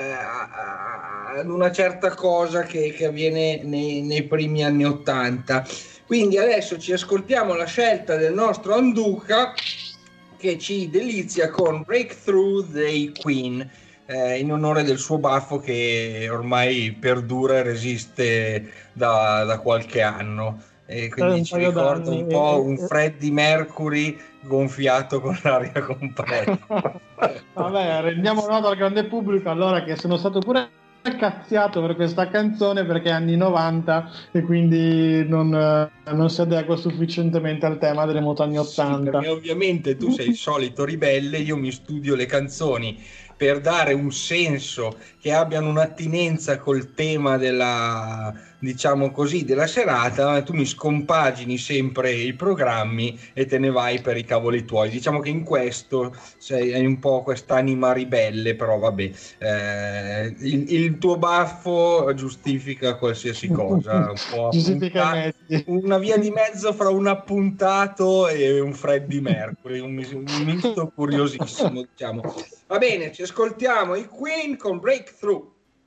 a, ad una certa cosa che, che avviene nei, nei primi anni ottanta. Quindi adesso ci ascoltiamo la scelta del nostro Anduca, che ci delizia con Breakthrough dei Queen, eh, in onore del suo baffo che ormai perdura e resiste da, da qualche anno, e quindi un ci paio ricorda d'anni, un po' e- un e- Freddie Mercury gonfiato con l'aria compressa. Vabbè, rendiamo nota al grande pubblico allora che sono stato pure cazziato per questa canzone, perché è anni novanta e quindi non, eh, non si adegua sufficientemente al tema delle moto anni Sì, ottanta. perché ovviamente tu sei il solito ribelle, io mi studio le canzoni per dare un senso, che abbiano un'attinenza col tema della, diciamo così, della serata, ma tu mi scompagini sempre i programmi e te ne vai per i cavoli tuoi. Diciamo che in questo sei, hai un po' quest'anima ribelle, però vabbè, eh, il, il tuo baffo giustifica qualsiasi cosa, un po' Giustifica appunta- i mezzi. una via di mezzo fra un appuntato e un Freddie Mercury, un, mis- un misto curiosissimo, diciamo. Va bene, ci ascoltiamo i Queen con Breakthrough.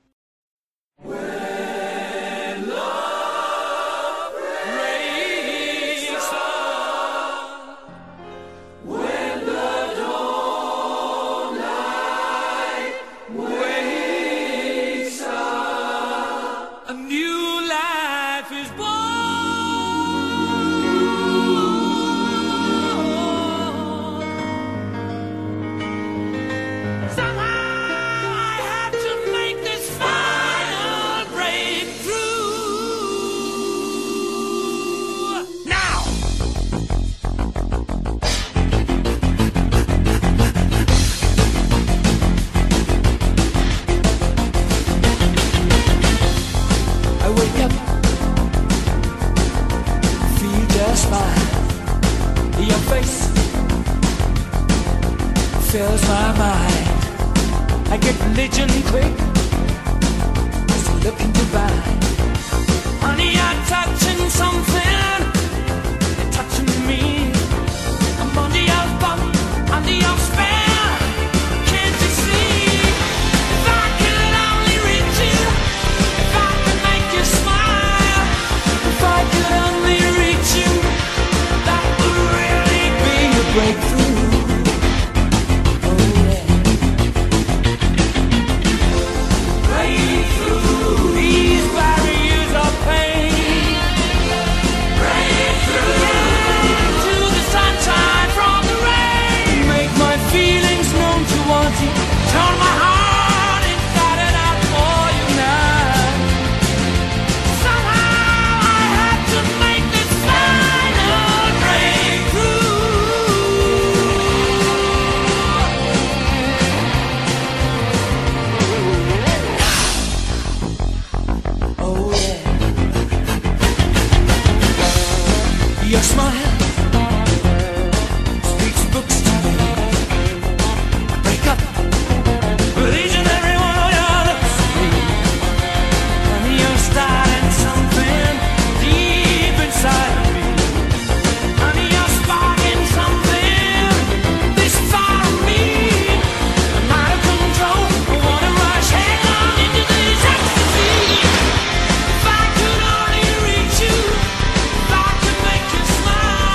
A new life is born. Somehow I have to make this final breakthrough. Now! I wake up, feel just fine. Your face fills my mind. I get religion quick, just looking divine. Honey, you're touching something, you're touching me. I'm under your thumb, under your spell. Can't you see? If I could only reach you, if I could make you smile, if I could only reach you, that would really be a breakthrough. Oh yeah. Breakthrough these barriers of pain. Breakthrough to the sunshine from the rain. Make my feelings known to want you. Turn my heart inside and out for you now. Somehow I had to make this final breakthrough. Oh yeah. Your smile speaks books to me. Break up with each and every one of your lips. And you're starting something deep inside of me. Honey, you're sparking something this far of me. I'm out of control. I wanna rush headlong into this ecstasy. If I could only reach you, if I could make you smile.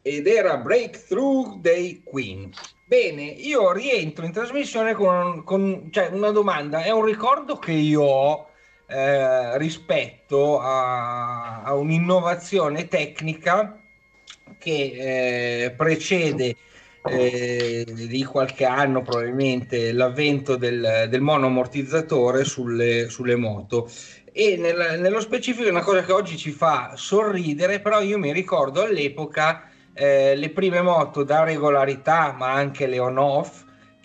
ed era Breakthrough dei Queen. Bene, io rientro in trasmissione con, con cioè una domanda, è un ricordo che io ho eh, rispetto a, a un'innovazione tecnica che eh, precede eh, di qualche anno probabilmente l'avvento del, del monoammortizzatore sulle, sulle moto. E nel, nello specifico è una cosa che oggi ci fa sorridere, però io mi ricordo all'epoca eh, le prime moto da regolarità, ma anche le on-off,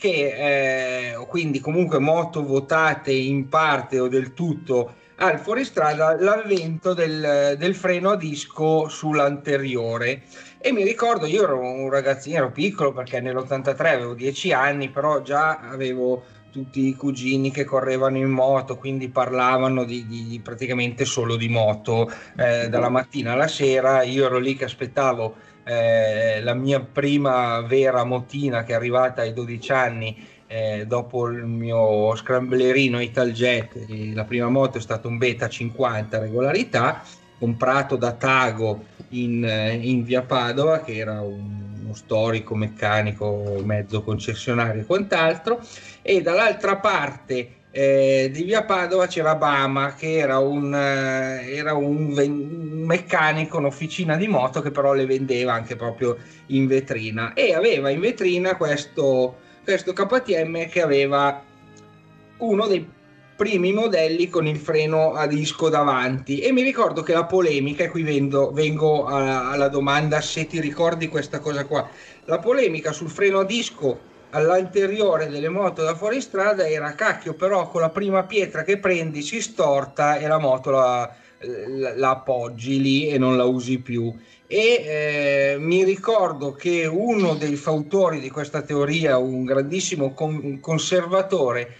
che eh, quindi comunque moto votate in parte o del tutto al fuoristrada, l'avvento del, del freno a disco sull'anteriore. E mi ricordo, io ero un ragazzino, ero piccolo perché nell'ottantatré avevo dieci anni, però già avevo tutti i cugini che correvano in moto, quindi parlavano di, di, di praticamente solo di moto eh, dalla mattina alla sera. Io ero lì che aspettavo eh, la mia prima vera motina, che è arrivata ai dodici anni eh, dopo il mio scramblerino Italjet. La prima moto è stata un Beta cinquanta regolarità, comprato da Tago in, in via Padova, che era un, uno storico meccanico, mezzo concessionario e quant'altro, e dall'altra parte eh, di via Padova c'era Bama, che era un, eh, era un, un meccanico, un'officina di moto, che però le vendeva anche proprio in vetrina, e aveva in vetrina questo, questo K T M che aveva uno dei primi modelli con il freno a disco davanti. E mi ricordo che la polemica, e qui vengo, vengo alla, alla domanda se ti ricordi questa cosa qua, la polemica sul freno a disco all'anteriore delle moto da fuoristrada era: cacchio, però con la prima pietra che prendi si storta e la moto la, la, la appoggi lì e non la usi più. E eh, mi ricordo che uno dei fautori di questa teoria, un grandissimo con, conservatore,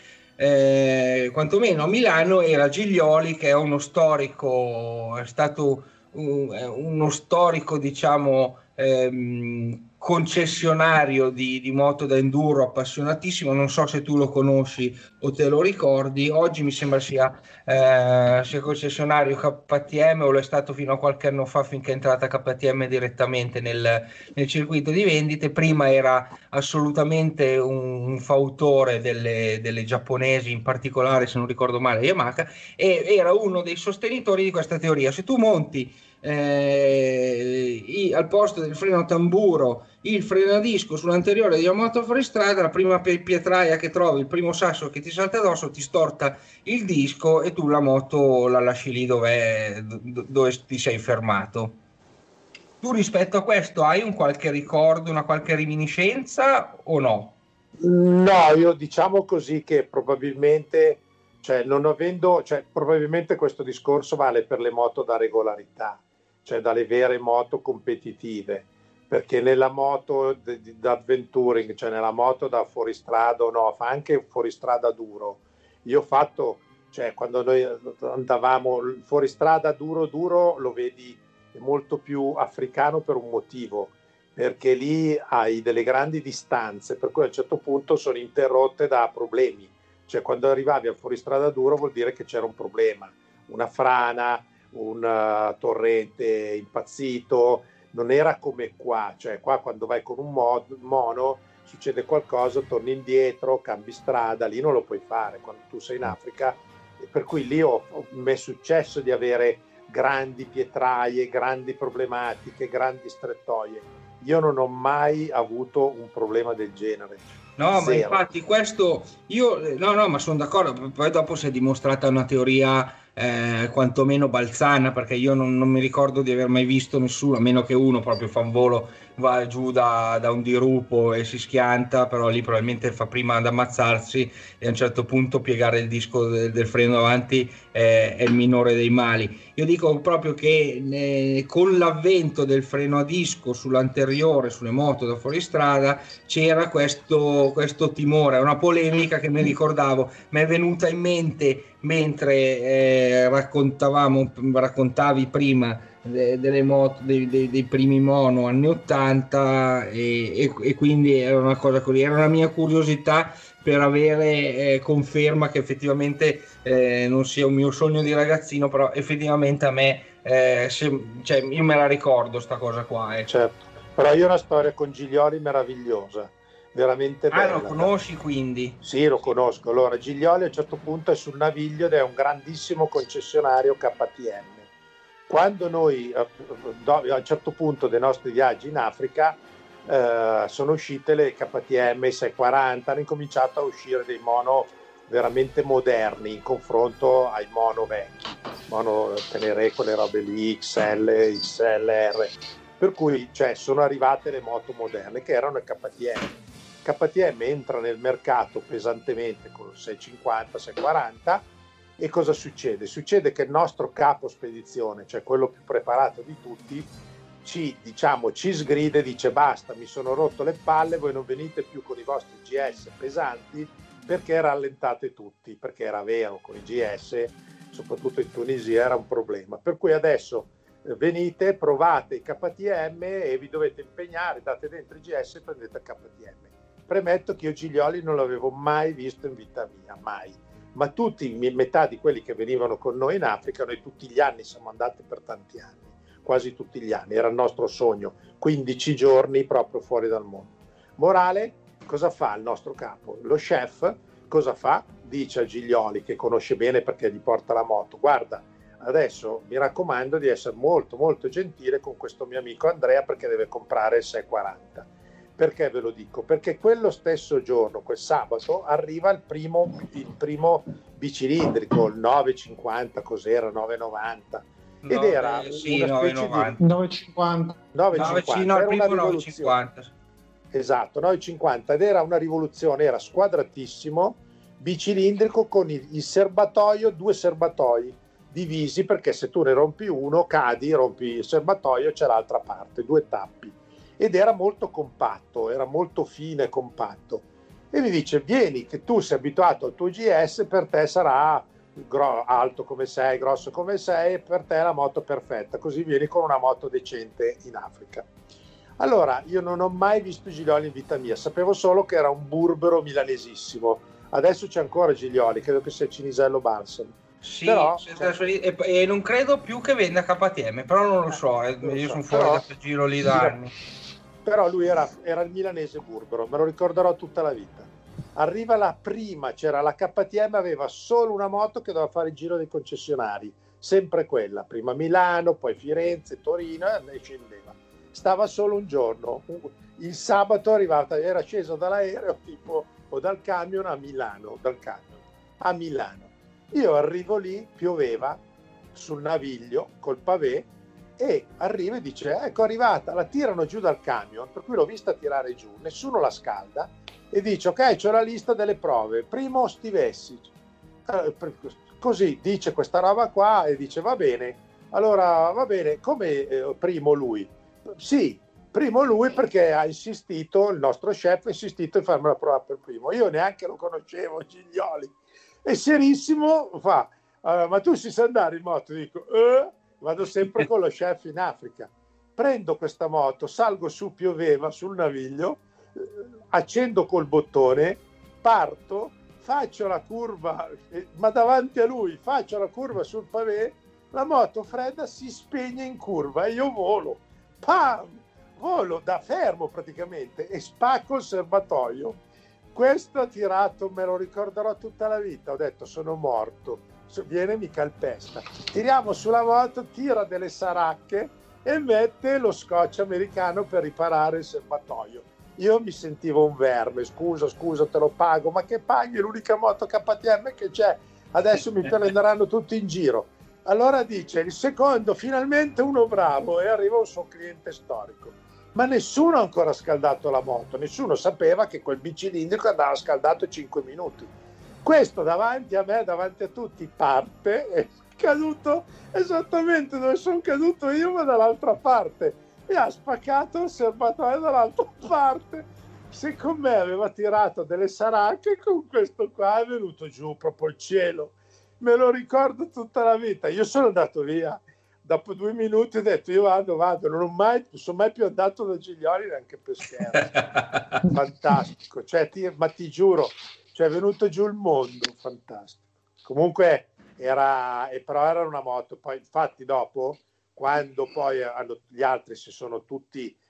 Eh, quantomeno a Milano, era Giglioli, che è uno storico, è stato un, uno storico diciamo ehm, concessionario di, di moto da enduro, appassionatissimo. Non so se tu lo conosci o te lo ricordi. Oggi mi sembra sia, eh, sia concessionario K T M, o lo è stato fino a qualche anno fa, finché è entrata K T M direttamente nel, nel circuito di vendite. Prima era assolutamente un, un fautore delle, delle giapponesi, in particolare, se non ricordo male, Yamaha, e era uno dei sostenitori di questa teoria. Se tu monti eh, i, al posto del freno a tamburo il freno a disco sull'anteriore di una moto fuoristrada, la prima pietraia che trovi, il primo sasso che ti salta addosso, ti storta il disco e tu la moto la lasci lì dove, dove ti sei fermato. Tu rispetto a questo hai un qualche ricordo, una qualche reminiscenza o no? No, io diciamo così che probabilmente, cioè non avendo, cioè probabilmente questo discorso vale per le moto da regolarità, cioè dalle vere moto competitive, perché nella moto da adventuring, cioè nella moto da fuoristrada o no, fa anche fuoristrada duro. Io ho fatto, cioè quando noi andavamo fuoristrada duro duro, lo vedi molto più africano per un motivo, perché lì hai delle grandi distanze, per cui a un certo punto sono interrotte da problemi. Cioè quando arrivavi al fuoristrada duro vuol dire che c'era un problema, una frana, un uh, torrente impazzito. Non era come qua, cioè qua quando vai con un mo- mono succede qualcosa, torni indietro, cambi strada, lì non lo puoi fare quando tu sei in Africa. E per cui lì ho, ho, mi è successo di avere grandi pietraie, grandi problematiche, grandi strettoie. Io non ho mai avuto un problema del genere. No, Zero. ma infatti questo io no, no, ma sono d'accordo. Poi dopo si è dimostrata una teoria eh, quantomeno balzana, perché io non, non mi ricordo di aver mai visto nessuno, a meno che uno proprio fa un volo, va giù da, da un dirupo e si schianta, però lì probabilmente fa prima ad ammazzarsi e a un certo punto piegare il disco del, del freno avanti eh, è il minore dei mali. Io dico proprio che eh, con l'avvento del freno a disco sull'anteriore, sulle moto da fuoristrada, c'era questo, questo timore, una polemica che mi ricordavo, mi è venuta in mente mentre eh, raccontavamo, raccontavi prima de, delle moto, dei, dei, dei primi mono anni ottanta, e, e, e quindi era una cosa così, era una mia curiosità per avere eh, conferma che effettivamente eh, non sia un mio sogno di ragazzino, però effettivamente a me eh, se, cioè, io me la ricordo sta cosa qua eh. Certo. Però io ho una storia con Giglioli meravigliosa, veramente Ah, bella. lo conosci quindi? Sì, lo conosco. Allora, Giglioli a un certo punto è sul Naviglio ed è un grandissimo concessionario K T M. Quando noi, a un certo punto dei nostri viaggi in Africa, eh, sono uscite le K T M seicentoquaranta, hanno incominciato a uscire dei mono veramente moderni in confronto ai mono vecchi, mono Tenere, quelle robe lì, X L, X L R, per cui cioè, sono arrivate le moto moderne che erano le K T M. K T M entra nel mercato pesantemente con il seicentocinquanta, seicentoquaranta e cosa succede? Succede che il nostro capo spedizione, cioè quello più preparato di tutti, ci, diciamo, ci sgrida e dice basta, mi sono rotto le palle, voi non venite più con i vostri G S pesanti perché rallentate tutti, perché era vero, con i G S, soprattutto in Tunisia, era un problema. Per cui adesso venite, provate i K T M e vi dovete impegnare, date dentro i G S e prendete il K T M. Premetto che io Giglioli non l'avevo mai visto in vita mia, mai. Ma tutti, metà di quelli che venivano con noi in Africa, noi tutti gli anni siamo andati per tanti anni, quasi tutti gli anni, era il nostro sogno, quindici giorni proprio fuori dal mondo. Morale, cosa fa il nostro capo? Lo chef cosa fa? Dice a Giglioli, che conosce bene perché gli porta la moto, guarda, adesso mi raccomando di essere molto molto gentile con questo mio amico Andrea perché deve comprare il seicentoquaranta. Perché ve lo dico? Perché quello stesso giorno, quel sabato, arriva il primo, il primo bicilindrico, il novecentocinquanta, cos'era? novecentonovanta. Ed No, era eh, sì, una specie novecentonovanta. di novecentocinquanta. novecentocinquanta. No, il Era una primo rivoluzione. novecentocinquanta. Esatto, novecentocinquanta, ed era una rivoluzione, era squadratissimo, bicilindrico con il, il serbatoio, due serbatoi divisi, perché se tu ne rompi uno, cadi, rompi il serbatoio, c'è l'altra parte, due tappi. Ed era molto compatto, era molto fine e compatto. E mi dice, vieni, che tu sei abituato al tuo G S, per te sarà gro- alto come sei, grosso come sei, e per te è la moto perfetta, così vieni con una moto decente in Africa. Allora, io non ho mai visto Giglioli in vita mia, sapevo solo che era un burbero milanesissimo. Adesso c'è ancora Giglioli, credo che sia Cinisello Balsam. Sì, Però, senza suoi- e, e non credo più che venda K T M, però non lo so, eh, Non lo io so, sono fuori però- da quel giro lì da anni. Però lui era, era il milanese burbero, me lo ricorderò tutta la vita. Arriva la prima, c'era la K T M, aveva solo una moto che doveva fare il giro dei concessionari, sempre quella, prima Milano, poi Firenze, Torino e scendeva. Stava solo un giorno, il sabato arrivata, era sceso dall'aereo tipo o dal camion a Milano, dal camion a Milano. Io arrivo lì, pioveva sul Naviglio col pavé e arriva e dice ecco arrivata, la tirano giù dal camion, per cui l'ho vista tirare giù, nessuno la scalda e dice ok, c'è la lista delle prove, primo Stivessi, eh, così dice questa roba qua e dice va bene, allora va bene, come eh, primo lui? Sì, primo lui perché ha insistito, il nostro chef ha insistito in farmi la prova per primo, io neanche lo conoscevo Giglioli e serissimo fa uh, ma tu si sa andare in moto? Dico eh? Vado sempre con lo chef in Africa, prendo questa moto, salgo su, pioveva sul Naviglio, eh, accendo col bottone, parto, faccio la curva, eh, ma davanti a lui faccio la curva sul pavé, la moto fredda si spegne in curva e io volo, pam, volo da fermo praticamente e spacco il serbatoio. Questo ha tirato, me lo ricorderò tutta la vita, ho detto sono morto. Viene mi calpesta, tiriamo sulla moto, tira delle saracche e mette lo scotch americano per riparare il serbatoio. Io mi sentivo un verme, scusa scusa te lo pago, ma che paghi, è l'unica moto K T M che c'è, adesso mi prenderanno tutti in giro. Allora dice il secondo, finalmente uno bravo, e arriva un suo cliente storico, ma nessuno ha ancora scaldato la moto, nessuno sapeva che quel bicilindrico andava scaldato cinque minuti. Questo davanti a me, davanti a tutti, parte e è caduto esattamente dove sono caduto io, ma dall'altra parte, e ha spaccato il serbatoio dall'altra parte. Se con me aveva tirato delle saracche, con questo qua è venuto giù proprio il cielo. Me lo ricordo tutta la vita. Io sono andato via. Dopo due minuti ho detto io vado, vado. Non ho mai, sono mai più andato da Giglioli neanche per scherzo. Fantastico. Cioè, ti, ma ti giuro, cioè è venuto giù il mondo, fantastico. Comunque era, e però era una moto, poi infatti dopo, quando poi hanno, gli altri si sono tutti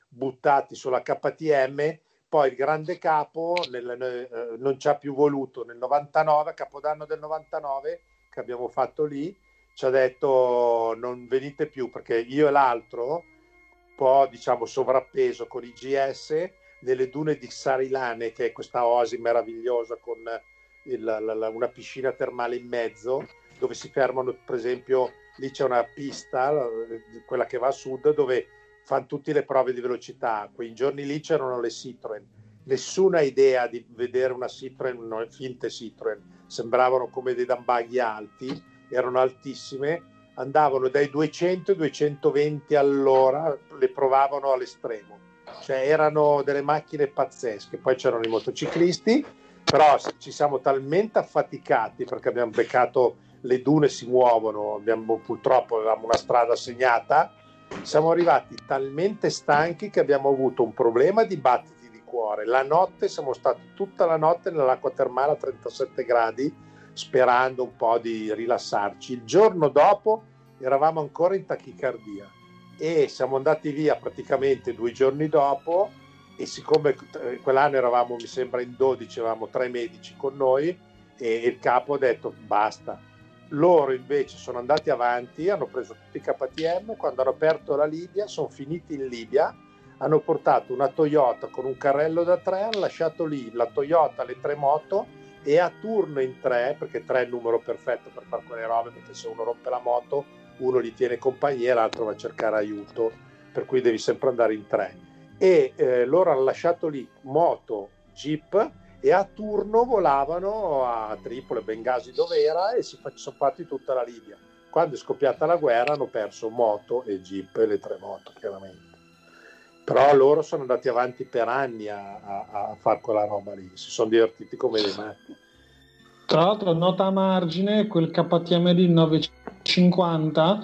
buttati sulla K T M. Poi il grande capo nel, eh, non ci ha più voluto nel novantanove, Capodanno del novantanove che abbiamo fatto lì, ci ha detto non venite più perché io e l'altro, un po' diciamo sovrappeso con i G S, nelle dune di Sarilane, che è questa oasi meravigliosa con il, la, la, una piscina termale in mezzo, dove si fermano, per esempio lì c'è una pista, quella che va a sud, dove fanno tutte le prove di velocità. Quei giorni lì c'erano le Citroen, nessuna idea di vedere una Citroen, no, finte Citroen, sembravano come dei dambaghi alti, erano altissime, andavano dai duecento ai duecentoventi all'ora, le provavano all'estremo, cioè erano delle macchine pazzesche. Poi c'erano i motociclisti, però ci siamo talmente affaticati perché abbiamo beccato, le dune si muovono, abbiamo, purtroppo avevamo una strada segnata, siamo arrivati talmente stanchi che abbiamo avuto un problema di battiti di cuore. La notte siamo stati tutta la notte nell'acqua termale a trentasette gradi sperando un po' di rilassarci. Il giorno dopo eravamo ancora in tachicardia e siamo andati via praticamente due giorni dopo, e siccome quell'anno eravamo, mi sembra, in dodici, avevamo tre medici con noi, e il capo ha detto basta. Loro invece sono andati avanti, hanno preso tutti i K T M, quando hanno aperto la Libia sono finiti in Libia, hanno portato una Toyota con un carrello da tre, hanno lasciato lì la Toyota, le tre moto, e a turno in tre, perché tre è il numero perfetto per fare quelle robe, perché se uno rompe la moto uno gli tiene compagnia e l'altro va a cercare aiuto, per cui devi sempre andare in tre. E eh, loro hanno lasciato lì moto, jeep, e a turno volavano a Tripoli, Bengasi dove era, e si sono fatti tutta la Libia. Quando è scoppiata la guerra hanno perso moto e jeep, e le tre moto chiaramente, però loro sono andati avanti per anni a, a, a fare quella roba lì, si sono divertiti come dei matti. Tra l'altro, nota a margine, quel K T M D novecentocinquanta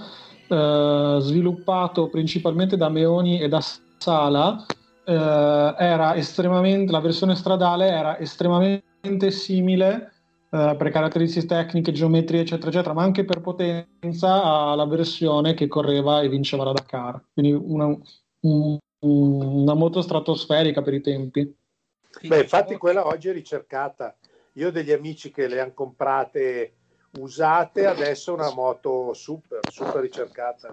eh, sviluppato principalmente da Meoni e da Sala, eh, era estremamente, la versione stradale era estremamente simile eh, per caratteristiche tecniche, geometrie eccetera eccetera, ma anche per potenza alla versione che correva e vinceva la Dakar, quindi una, un, una moto stratosferica per i tempi. Beh, infatti quella oggi è ricercata. Io ho degli amici che le hanno comprate usate, adesso è una moto super, super ricercata,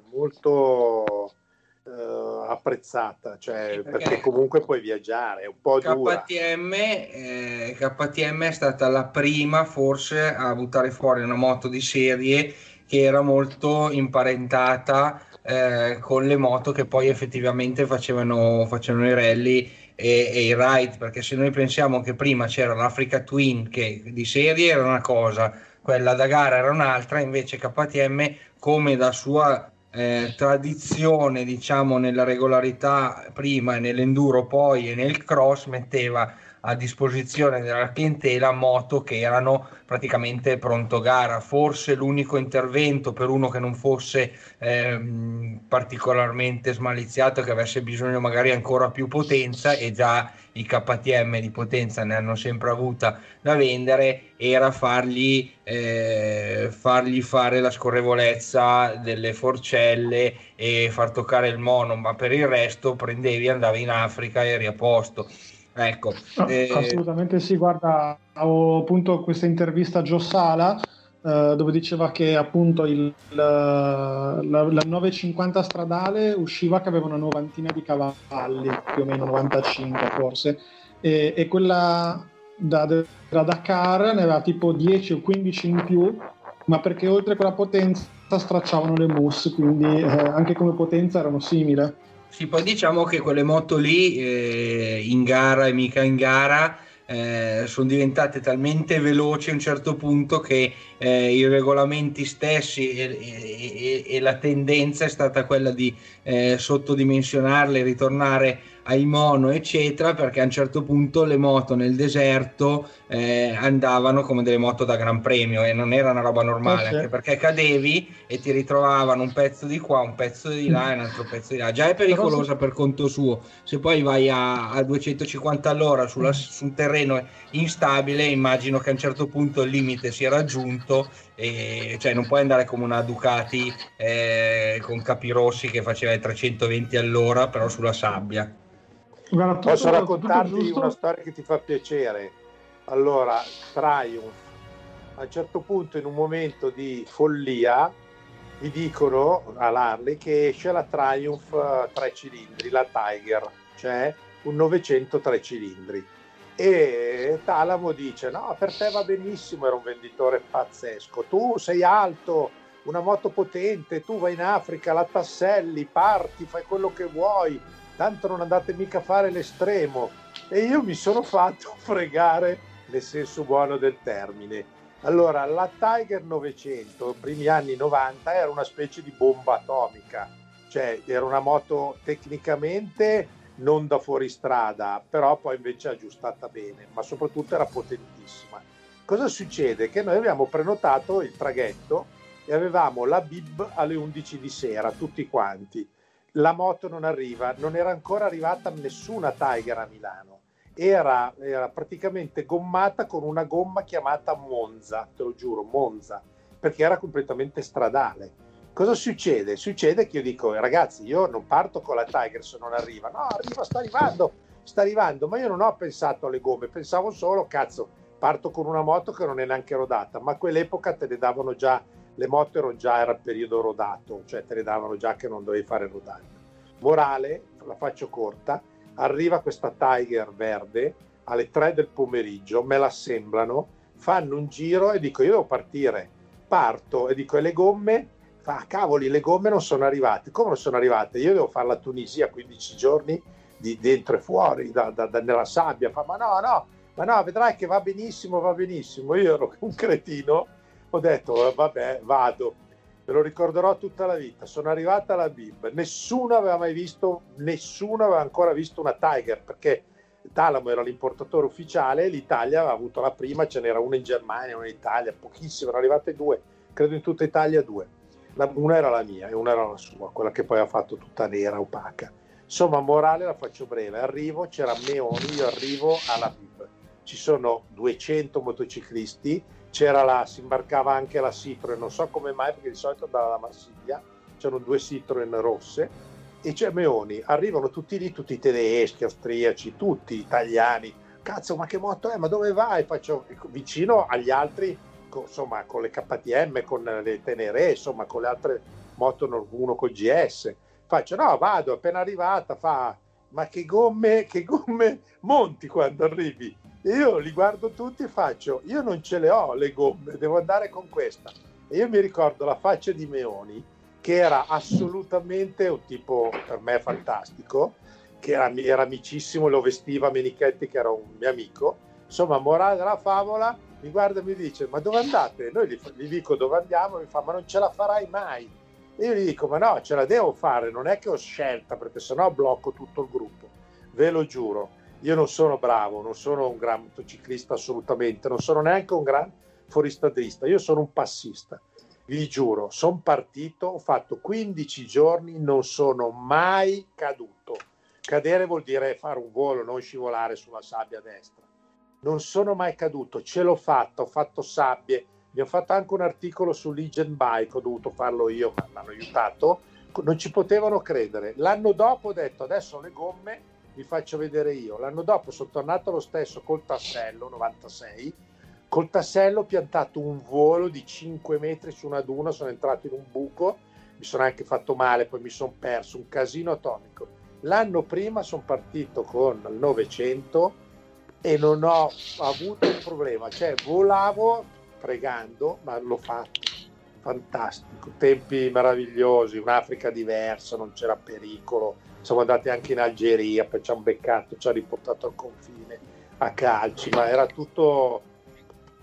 molto eh, apprezzata, cioè, perché, perché comunque puoi viaggiare, è un po' dura. K T M, eh, K T M è stata la prima forse a buttare fuori una moto di serie che era molto imparentata eh, con le moto che poi effettivamente facevano, facevano i rally e, e i ride, perché se noi pensiamo che prima c'era l'Africa Twin che di serie era una cosa, quella da gara era un'altra, invece K T M, come da sua eh, tradizione diciamo nella regolarità prima e nell'enduro poi e nel cross, metteva a disposizione della clientela moto che erano praticamente pronto gara. Forse l'unico intervento per uno che non fosse ehm, particolarmente smaliziato, che avesse bisogno magari ancora più potenza, e già i K T M di potenza ne hanno sempre avuta da vendere, era fargli, eh, fargli fare la scorrevolezza delle forcelle e far toccare il mono, ma per il resto prendevi, andavi in Africa e eri a posto. Ecco, no, eh... assolutamente sì. Guarda, ho appunto questa intervista a Gio Sala eh, dove diceva che appunto il, la, la, la novecentocinquanta stradale usciva che aveva una novantina di cavalli, più o meno novantacinque forse, e, e quella da, da Dakar ne aveva tipo dieci o quindici in più, ma perché oltre a quella potenza stracciavano le mousse, quindi eh, anche come potenza erano simili. Sì, poi diciamo che quelle moto lì eh, in gara e mica in gara eh, sono diventate talmente veloci a un certo punto che eh, i regolamenti stessi e, e, e la tendenza è stata quella di eh, sottodimensionarle, ritornare ai mono eccetera, perché a un certo punto le moto nel deserto eh, andavano come delle moto da Gran Premio e non era una roba normale, Ah, sì. anche perché cadevi e ti ritrovavano un pezzo di qua, un pezzo di là e un altro pezzo di là. Già è pericolosa per conto suo, se poi vai a, a duecentocinquanta all'ora sulla, su un terreno instabile, immagino che a un certo punto il limite sia raggiunto e cioè non puoi andare come una Ducati eh, con Capirossi che faceva i trecentoventi all'ora però sulla sabbia. Guarda, tutto, Posso tutto raccontarti giusto. una storia che ti fa piacere? Allora, Triumph, a un certo punto in un momento di follia mi dicono all'Harley che esce la Triumph tre cilindri, la Tiger, cioè un novecento tre cilindri, e Talamo dice no, per te va benissimo, era un venditore pazzesco, tu sei alto, una moto potente, tu vai in Africa, la tasselli, parti, fai quello che vuoi, tanto non andate mica a fare l'estremo. E io mi sono fatto fregare nel senso buono del termine. Allora, la Tiger novecento, primi anni novanta, era una specie di bomba atomica, cioè era una moto tecnicamente non da fuoristrada, però poi invece aggiustata bene, ma soprattutto era potentissima. Cosa succede? Che noi abbiamo prenotato il traghetto e avevamo la bib alle undici di sera, tutti quanti. La moto non arriva, non era ancora arrivata nessuna Tiger a Milano. Era, era praticamente gommata con una gomma chiamata Monza, te lo giuro, Monza, perché era completamente stradale. Cosa succede? Succede che io dico, ragazzi, io non parto con la Tiger se non arriva. No, arriva, sta arrivando, sta arrivando, ma io non ho pensato alle gomme, pensavo solo, cazzo, parto con una moto che non è neanche rodata, ma a quell'epoca te ne davano già, le moto erano già, era il periodo rodato, cioè te ne davano già che non dovevi fare rodaggio. Morale, la faccio corta, arriva questa Tiger verde alle tre del pomeriggio, me l'assemblano, fanno un giro e dico io devo partire, parto e dico e le gomme? Fa cavoli, le gomme non sono arrivate. Come non sono arrivate? Io devo fare la Tunisia quindici giorni di dentro e fuori da, da, da, nella sabbia. Fa ma no no, ma no, vedrai che va benissimo, va benissimo. Io ero un cretino, ho detto vabbè vado, me lo ricorderò tutta la vita. Sono arrivata alla bib, nessuno aveva mai visto, nessuno aveva ancora visto una Tiger, perché Talamo era l'importatore ufficiale, l'Italia aveva avuto la prima, ce n'era una in Germania, una in Italia, pochissime, erano arrivate due, credo in tutta Italia due. La, una era la mia e una era la sua, quella che poi ha fatto tutta nera, opaca. Insomma, morale, la faccio breve, arrivo, c'era Meoni, io arrivo alla bib, ci sono duecento motociclisti, c'era la, si imbarcava anche la Citroen, non so come mai perché di solito andava da Marsiglia, c'erano due Citroen rosse e c'è Meoni, arrivano tutti lì, tutti tedeschi, austriaci, tutti italiani, cazzo ma che moto è, ma dove vai? Faccio vicino agli altri, insomma con le K T M, con le Tenere, insomma con le altre moto, uno col G S, faccio no vado, appena arrivata fa ma che gomme, che gomme monti quando arrivi? E io li guardo tutti e faccio io non ce le ho le gomme, devo andare con questa. E io mi ricordo la faccia di Meoni che era assolutamente un tipo per me fantastico, che era, era amicissimo, lo vestiva Menichetti che era un mio amico, insomma morale della favola, mi guarda e mi dice ma dove andate? Noi gli, gli dico dove andiamo, mi fa ma non ce la farai mai. E io gli dico ma no, ce la devo fare, non è che ho scelta perché sennò blocco tutto il gruppo, ve lo giuro, io non sono bravo, non sono un gran motociclista assolutamente, non sono neanche un gran fuoristadista, io sono un passista, vi giuro, sono partito, ho fatto quindici giorni, non sono mai caduto. Cadere vuol dire fare un volo, non scivolare sulla sabbia a destra. Non sono mai caduto, ce l'ho fatta, ho fatto sabbie, mi ho fatto anche un articolo su Legend Bike, ho dovuto farlo io, ma mi hanno aiutato, non ci potevano credere. L'anno dopo ho detto adesso le gomme vi faccio vedere io. L'anno dopo sono tornato lo stesso col tassello, novantasei, col tassello ho piantato un volo di cinque metri su una duna, sono entrato in un buco, mi sono anche fatto male, poi mi sono perso, un casino atomico. L'anno prima sono partito con il novecento e non ho avuto un problema, cioè volavo pregando, ma l'ho fatto, fantastico, tempi meravigliosi, un'Africa diversa, non c'era pericolo, siamo andati anche in Algeria, poi ci hanno beccato, ci ha riportato al confine a calci, ma era tutto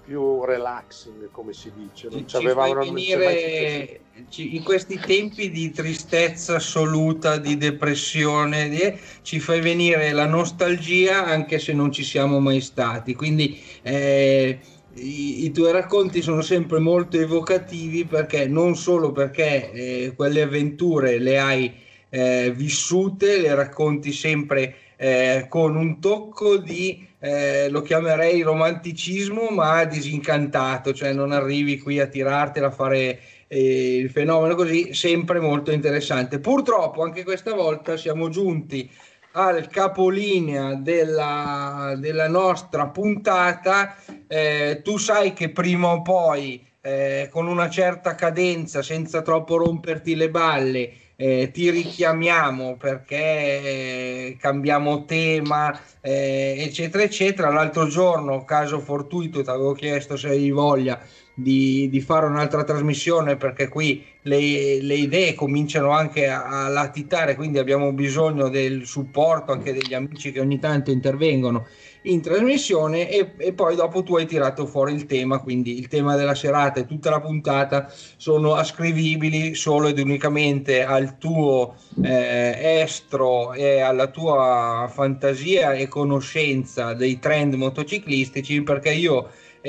più relaxing, come si dice. Non ci, ci avevamo, ci venire, ci, in questi tempi di tristezza assoluta, di depressione, di, ci fai venire la nostalgia anche se non ci siamo mai stati, quindi eh, i, i tuoi racconti sono sempre molto evocativi, perché non solo perché eh, quelle avventure le hai eh, vissute, le racconti sempre eh, con un tocco di Eh, lo chiamerei romanticismo, ma disincantato, cioè non arrivi qui a tirartela a fare eh, il fenomeno così, sempre molto interessante. Purtroppo anche questa volta siamo giunti al capolinea della, della nostra puntata. Eh, tu sai che prima o poi eh, con una certa cadenza, senza troppo romperti le balle, Eh, ti richiamiamo perché eh, cambiamo tema, eh, eccetera eccetera. L'altro giorno, caso fortuito, ti avevo chiesto se avevi voglia di, di fare un'altra trasmissione, perché qui le, le idee cominciano anche a, a latitare, quindi abbiamo bisogno del supporto anche degli amici che ogni tanto intervengono in trasmissione, e, e poi dopo tu hai tirato fuori il tema, quindi il tema della serata e tutta la puntata sono ascrivibili solo ed unicamente al tuo eh, estro e alla tua fantasia e conoscenza dei trend motociclistici, perché io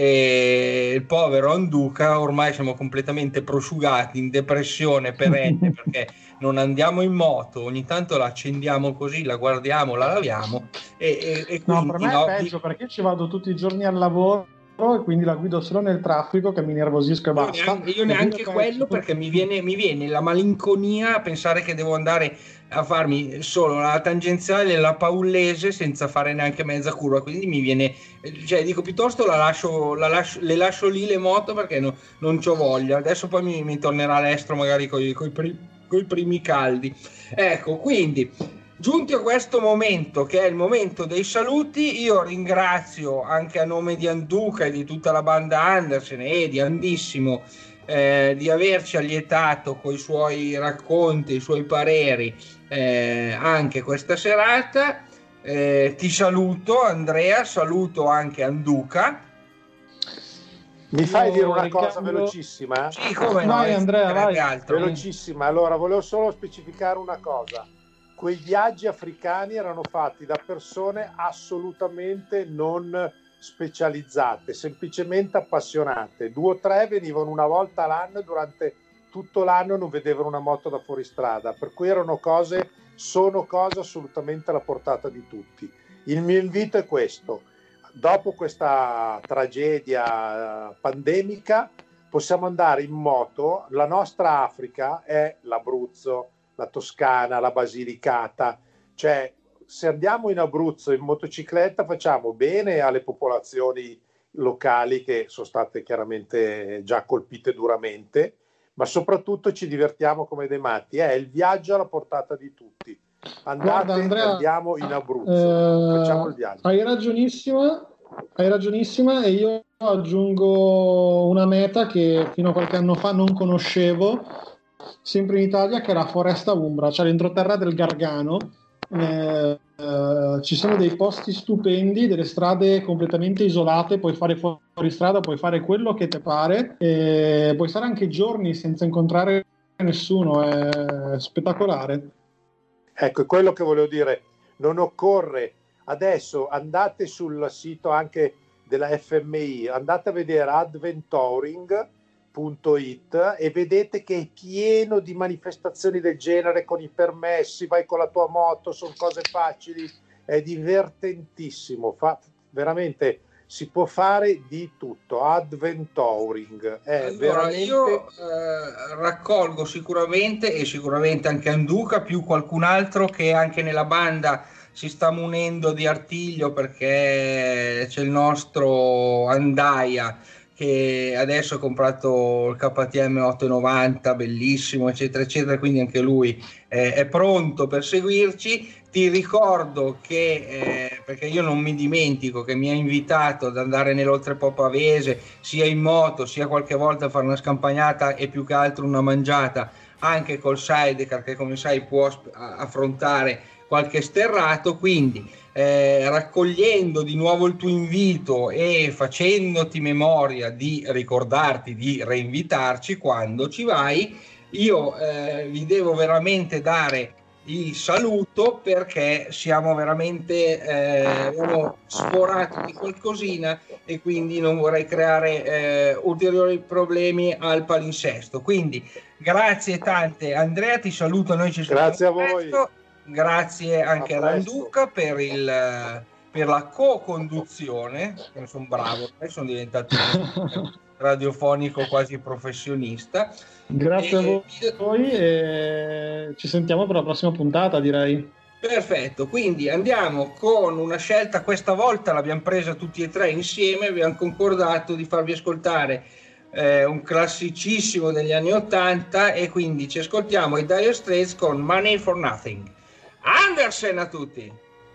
e il povero Anduca ormai siamo completamente prosciugati, in depressione perenne perché non andiamo in moto, ogni tanto la accendiamo così, la guardiamo, la laviamo e, e, e quindi, no, per me è no, peggio, perché ci vado tutti i giorni al lavoro e quindi la guido solo nel traffico, che mi nervosisco e basta. Io neanche, io neanche quello, perché mi viene, mi viene la malinconia a pensare che devo andare a farmi solo la tangenziale e la paullese senza fare neanche mezza curva, quindi mi viene, cioè dico piuttosto la lascio, la lascio le lascio lì le moto, perché no, non c'ho voglia. Adesso poi mi, mi tornerà l'estro magari con i primi, primi caldi. Ecco, quindi giunti a questo momento, che è il momento dei saluti, io ringrazio anche a nome di Anduca e di tutta la banda Andersen e di Andissimo eh, di averci allietato con i suoi racconti, i suoi pareri eh, anche questa serata. Eh, ti saluto Andrea, saluto anche Anduca. Mi fai Io dire una ricambio... cosa velocissima? Sì, come no, vai Andrea, vai. Altro. Velocissima. Allora, volevo solo specificare una cosa. Quei viaggi africani erano fatti da persone assolutamente non specializzate, semplicemente appassionate. Due o tre venivano una volta l'anno e durante tutto l'anno non vedevano una moto da fuoristrada, per cui erano cose, sono cose assolutamente alla portata di tutti. Il mio invito è questo: dopo questa tragedia pandemica possiamo andare in moto. La nostra Africa è l'Abruzzo, la Toscana, la Basilicata, cioè se andiamo in Abruzzo in motocicletta facciamo bene alle popolazioni locali che sono state chiaramente già colpite duramente, ma soprattutto ci divertiamo come dei matti. È il viaggio alla portata di tutti. Andate, Guarda, Andrea, andiamo in Abruzzo, eh, facciamo il viaggio. Hai ragionissima, hai ragionissima, e io aggiungo una meta che fino a qualche anno fa non conoscevo, sempre in Italia, che è la Foresta Umbra, cioè l'entroterra del Gargano. Eh, eh, ci sono dei posti stupendi, delle strade completamente isolate, puoi fare fuori strada, puoi fare quello che ti pare, e puoi stare anche giorni senza incontrare nessuno, è spettacolare. Ecco, è quello che volevo dire. Non occorre adesso, andate sul sito anche della F M I, andate a vedere adventouring punto it e vedete che è pieno di manifestazioni del genere con i permessi, vai con la tua moto, sono cose facili, è divertentissimo, fa, veramente si può fare di tutto. Adventouring è allora, veramente... io eh, raccolgo sicuramente, e sicuramente anche Anduca, più qualcun altro che anche nella banda si sta munendo di artiglio, perché c'è il nostro Andaia che adesso ha comprato il K T M ottocentonovanta, bellissimo, eccetera eccetera, quindi anche lui eh, è pronto per seguirci. Ti ricordo che, eh, perché io non mi dimentico, che mi ha invitato ad andare nell'Oltrepo Pavese, sia in moto, sia qualche volta a fare una scampagnata e più che altro una mangiata, anche col sidecar, che come sai può affrontare qualche sterrato, quindi eh, raccogliendo di nuovo il tuo invito e facendoti memoria di ricordarti di reinvitarci quando ci vai, io eh, vi devo veramente dare il saluto, perché siamo veramente eh, abbiamo sforato di qualcosina e quindi non vorrei creare eh, ulteriori problemi al palinsesto. Quindi grazie tante Andrea, ti saluto, noi ci Grazie a sentiamo voi. presto. Grazie anche A a presto. Randuca per il per la co-conduzione, sono bravo, ormai sono diventato radiofonico quasi professionista. Grazie E- a voi e ci sentiamo per la prossima puntata, direi. Perfetto, quindi andiamo con una scelta, questa volta l'abbiamo presa tutti e tre insieme, abbiamo concordato di farvi ascoltare eh, un classicissimo degli anni ottanta, e quindi ci ascoltiamo i Dire Straits con Money for Nothing. Andersen a tutti!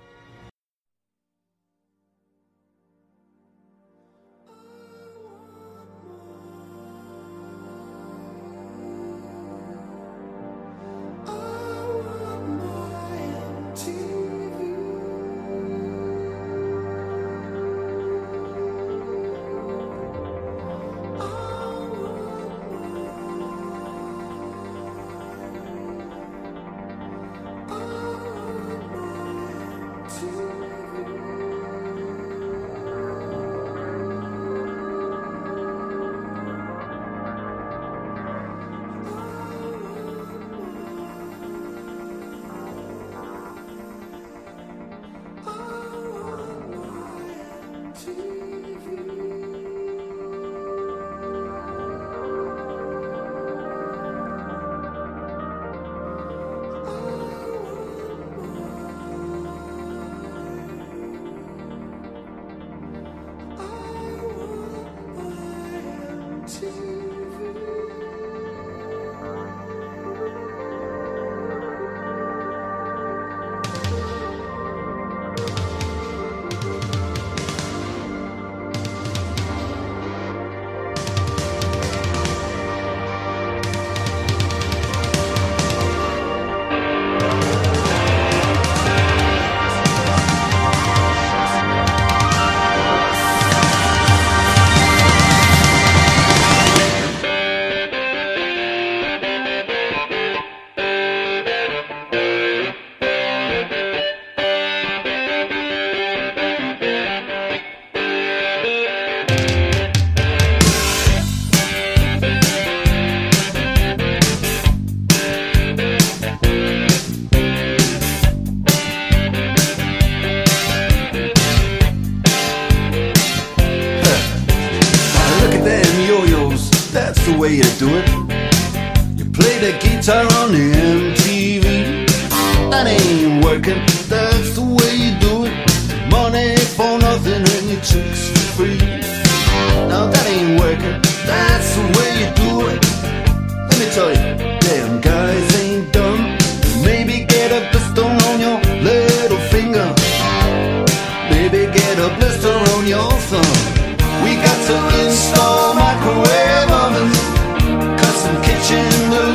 the way you do it. You play the guitar on the M T V. That ain't working, that's the way you do it. Money for nothing and your chicks for free. Now that ain't working, that's the way you do it. Let me tell you, damn guys ain't dumb. Maybe get a blister on your little finger. Maybe get a blister on your thumb. We got to install microwave ovens, custom kitchen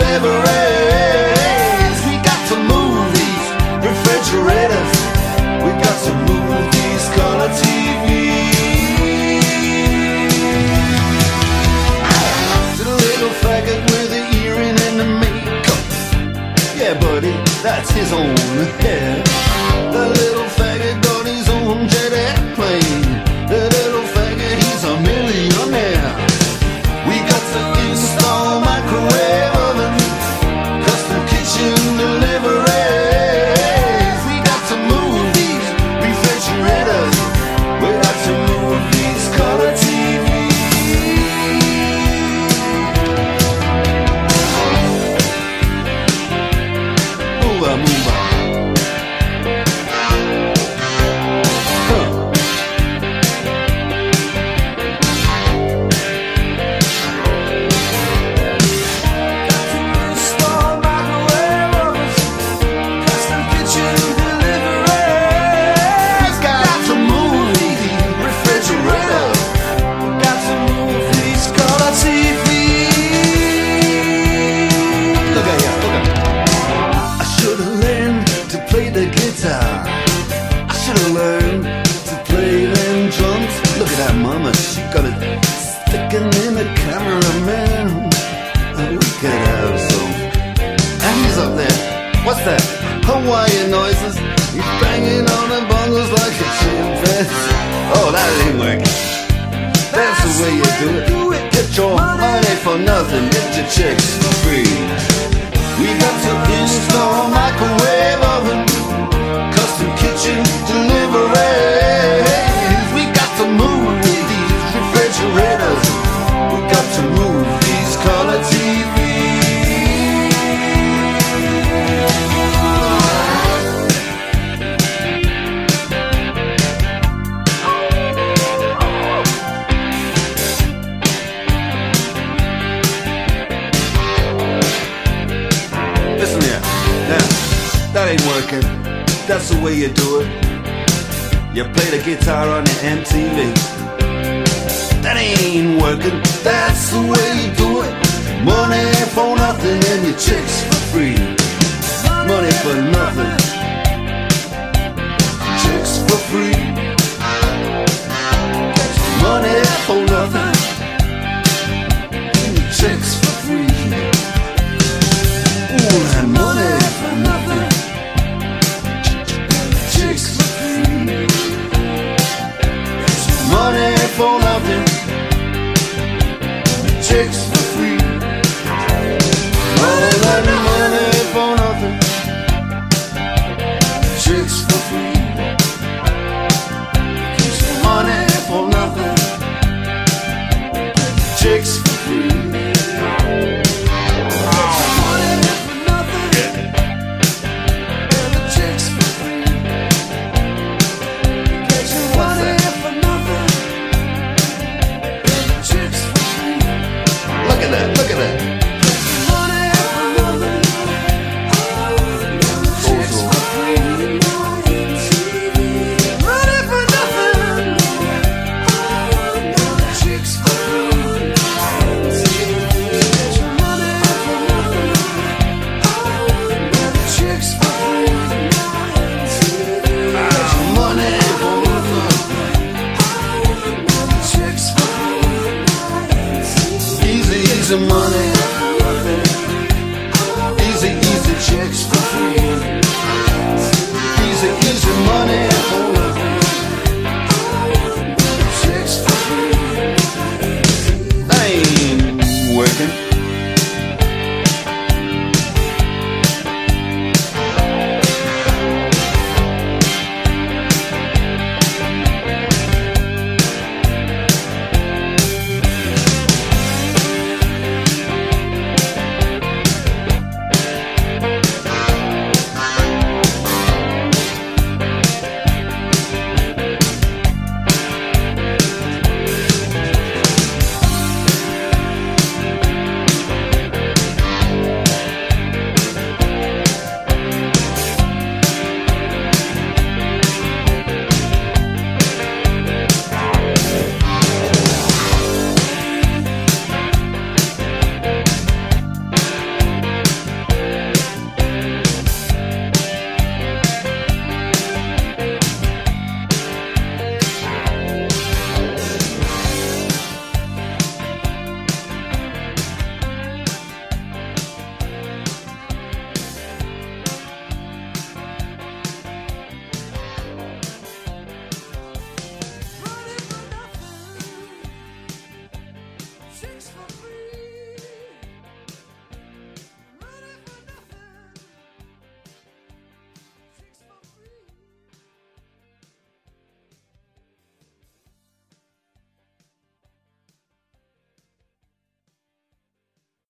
deliveries. We got to move these refrigerators. We got to move these color T Vs. To the little faggot with the earring and the makeup. Yeah, buddy, that's his own hair. The little faggot got his own jet airplane. The little faggot, he's a millionaire. We got to install microwave oven, custom kitchen deliveries. We got to move these refrigerators. We got to move these color T Vs. Move on, move on. Learned guitar. I should have learned to play them drums. Look at that mama, she got it sticking in the cameraman. And we could have some. And he's up there. What's that? Hawaiian noises. He's banging on the bongos like a chimpanzee. Oh, that ain't working. That's the way you do it. Get your money for nothing. Get your chicks for free. We got to install microwave oven, custom kitchen deliveries. We got to move these refrigerators. We got to move these color T Vs. Listen here, now, that ain't working. That's the way you do it. You play the guitar on your M T V. That ain't working. That's the way you do it. Money for nothing and your chicks for free. Money for nothing. Chicks for free. Money for nothing. And your chicks for free. Ooh, that money for nothing. Chicks for free. Money for nothing. Chicks for free. All that money for nothing. Chicks for free. Money for nothing. Chicks for free. Look at that. Money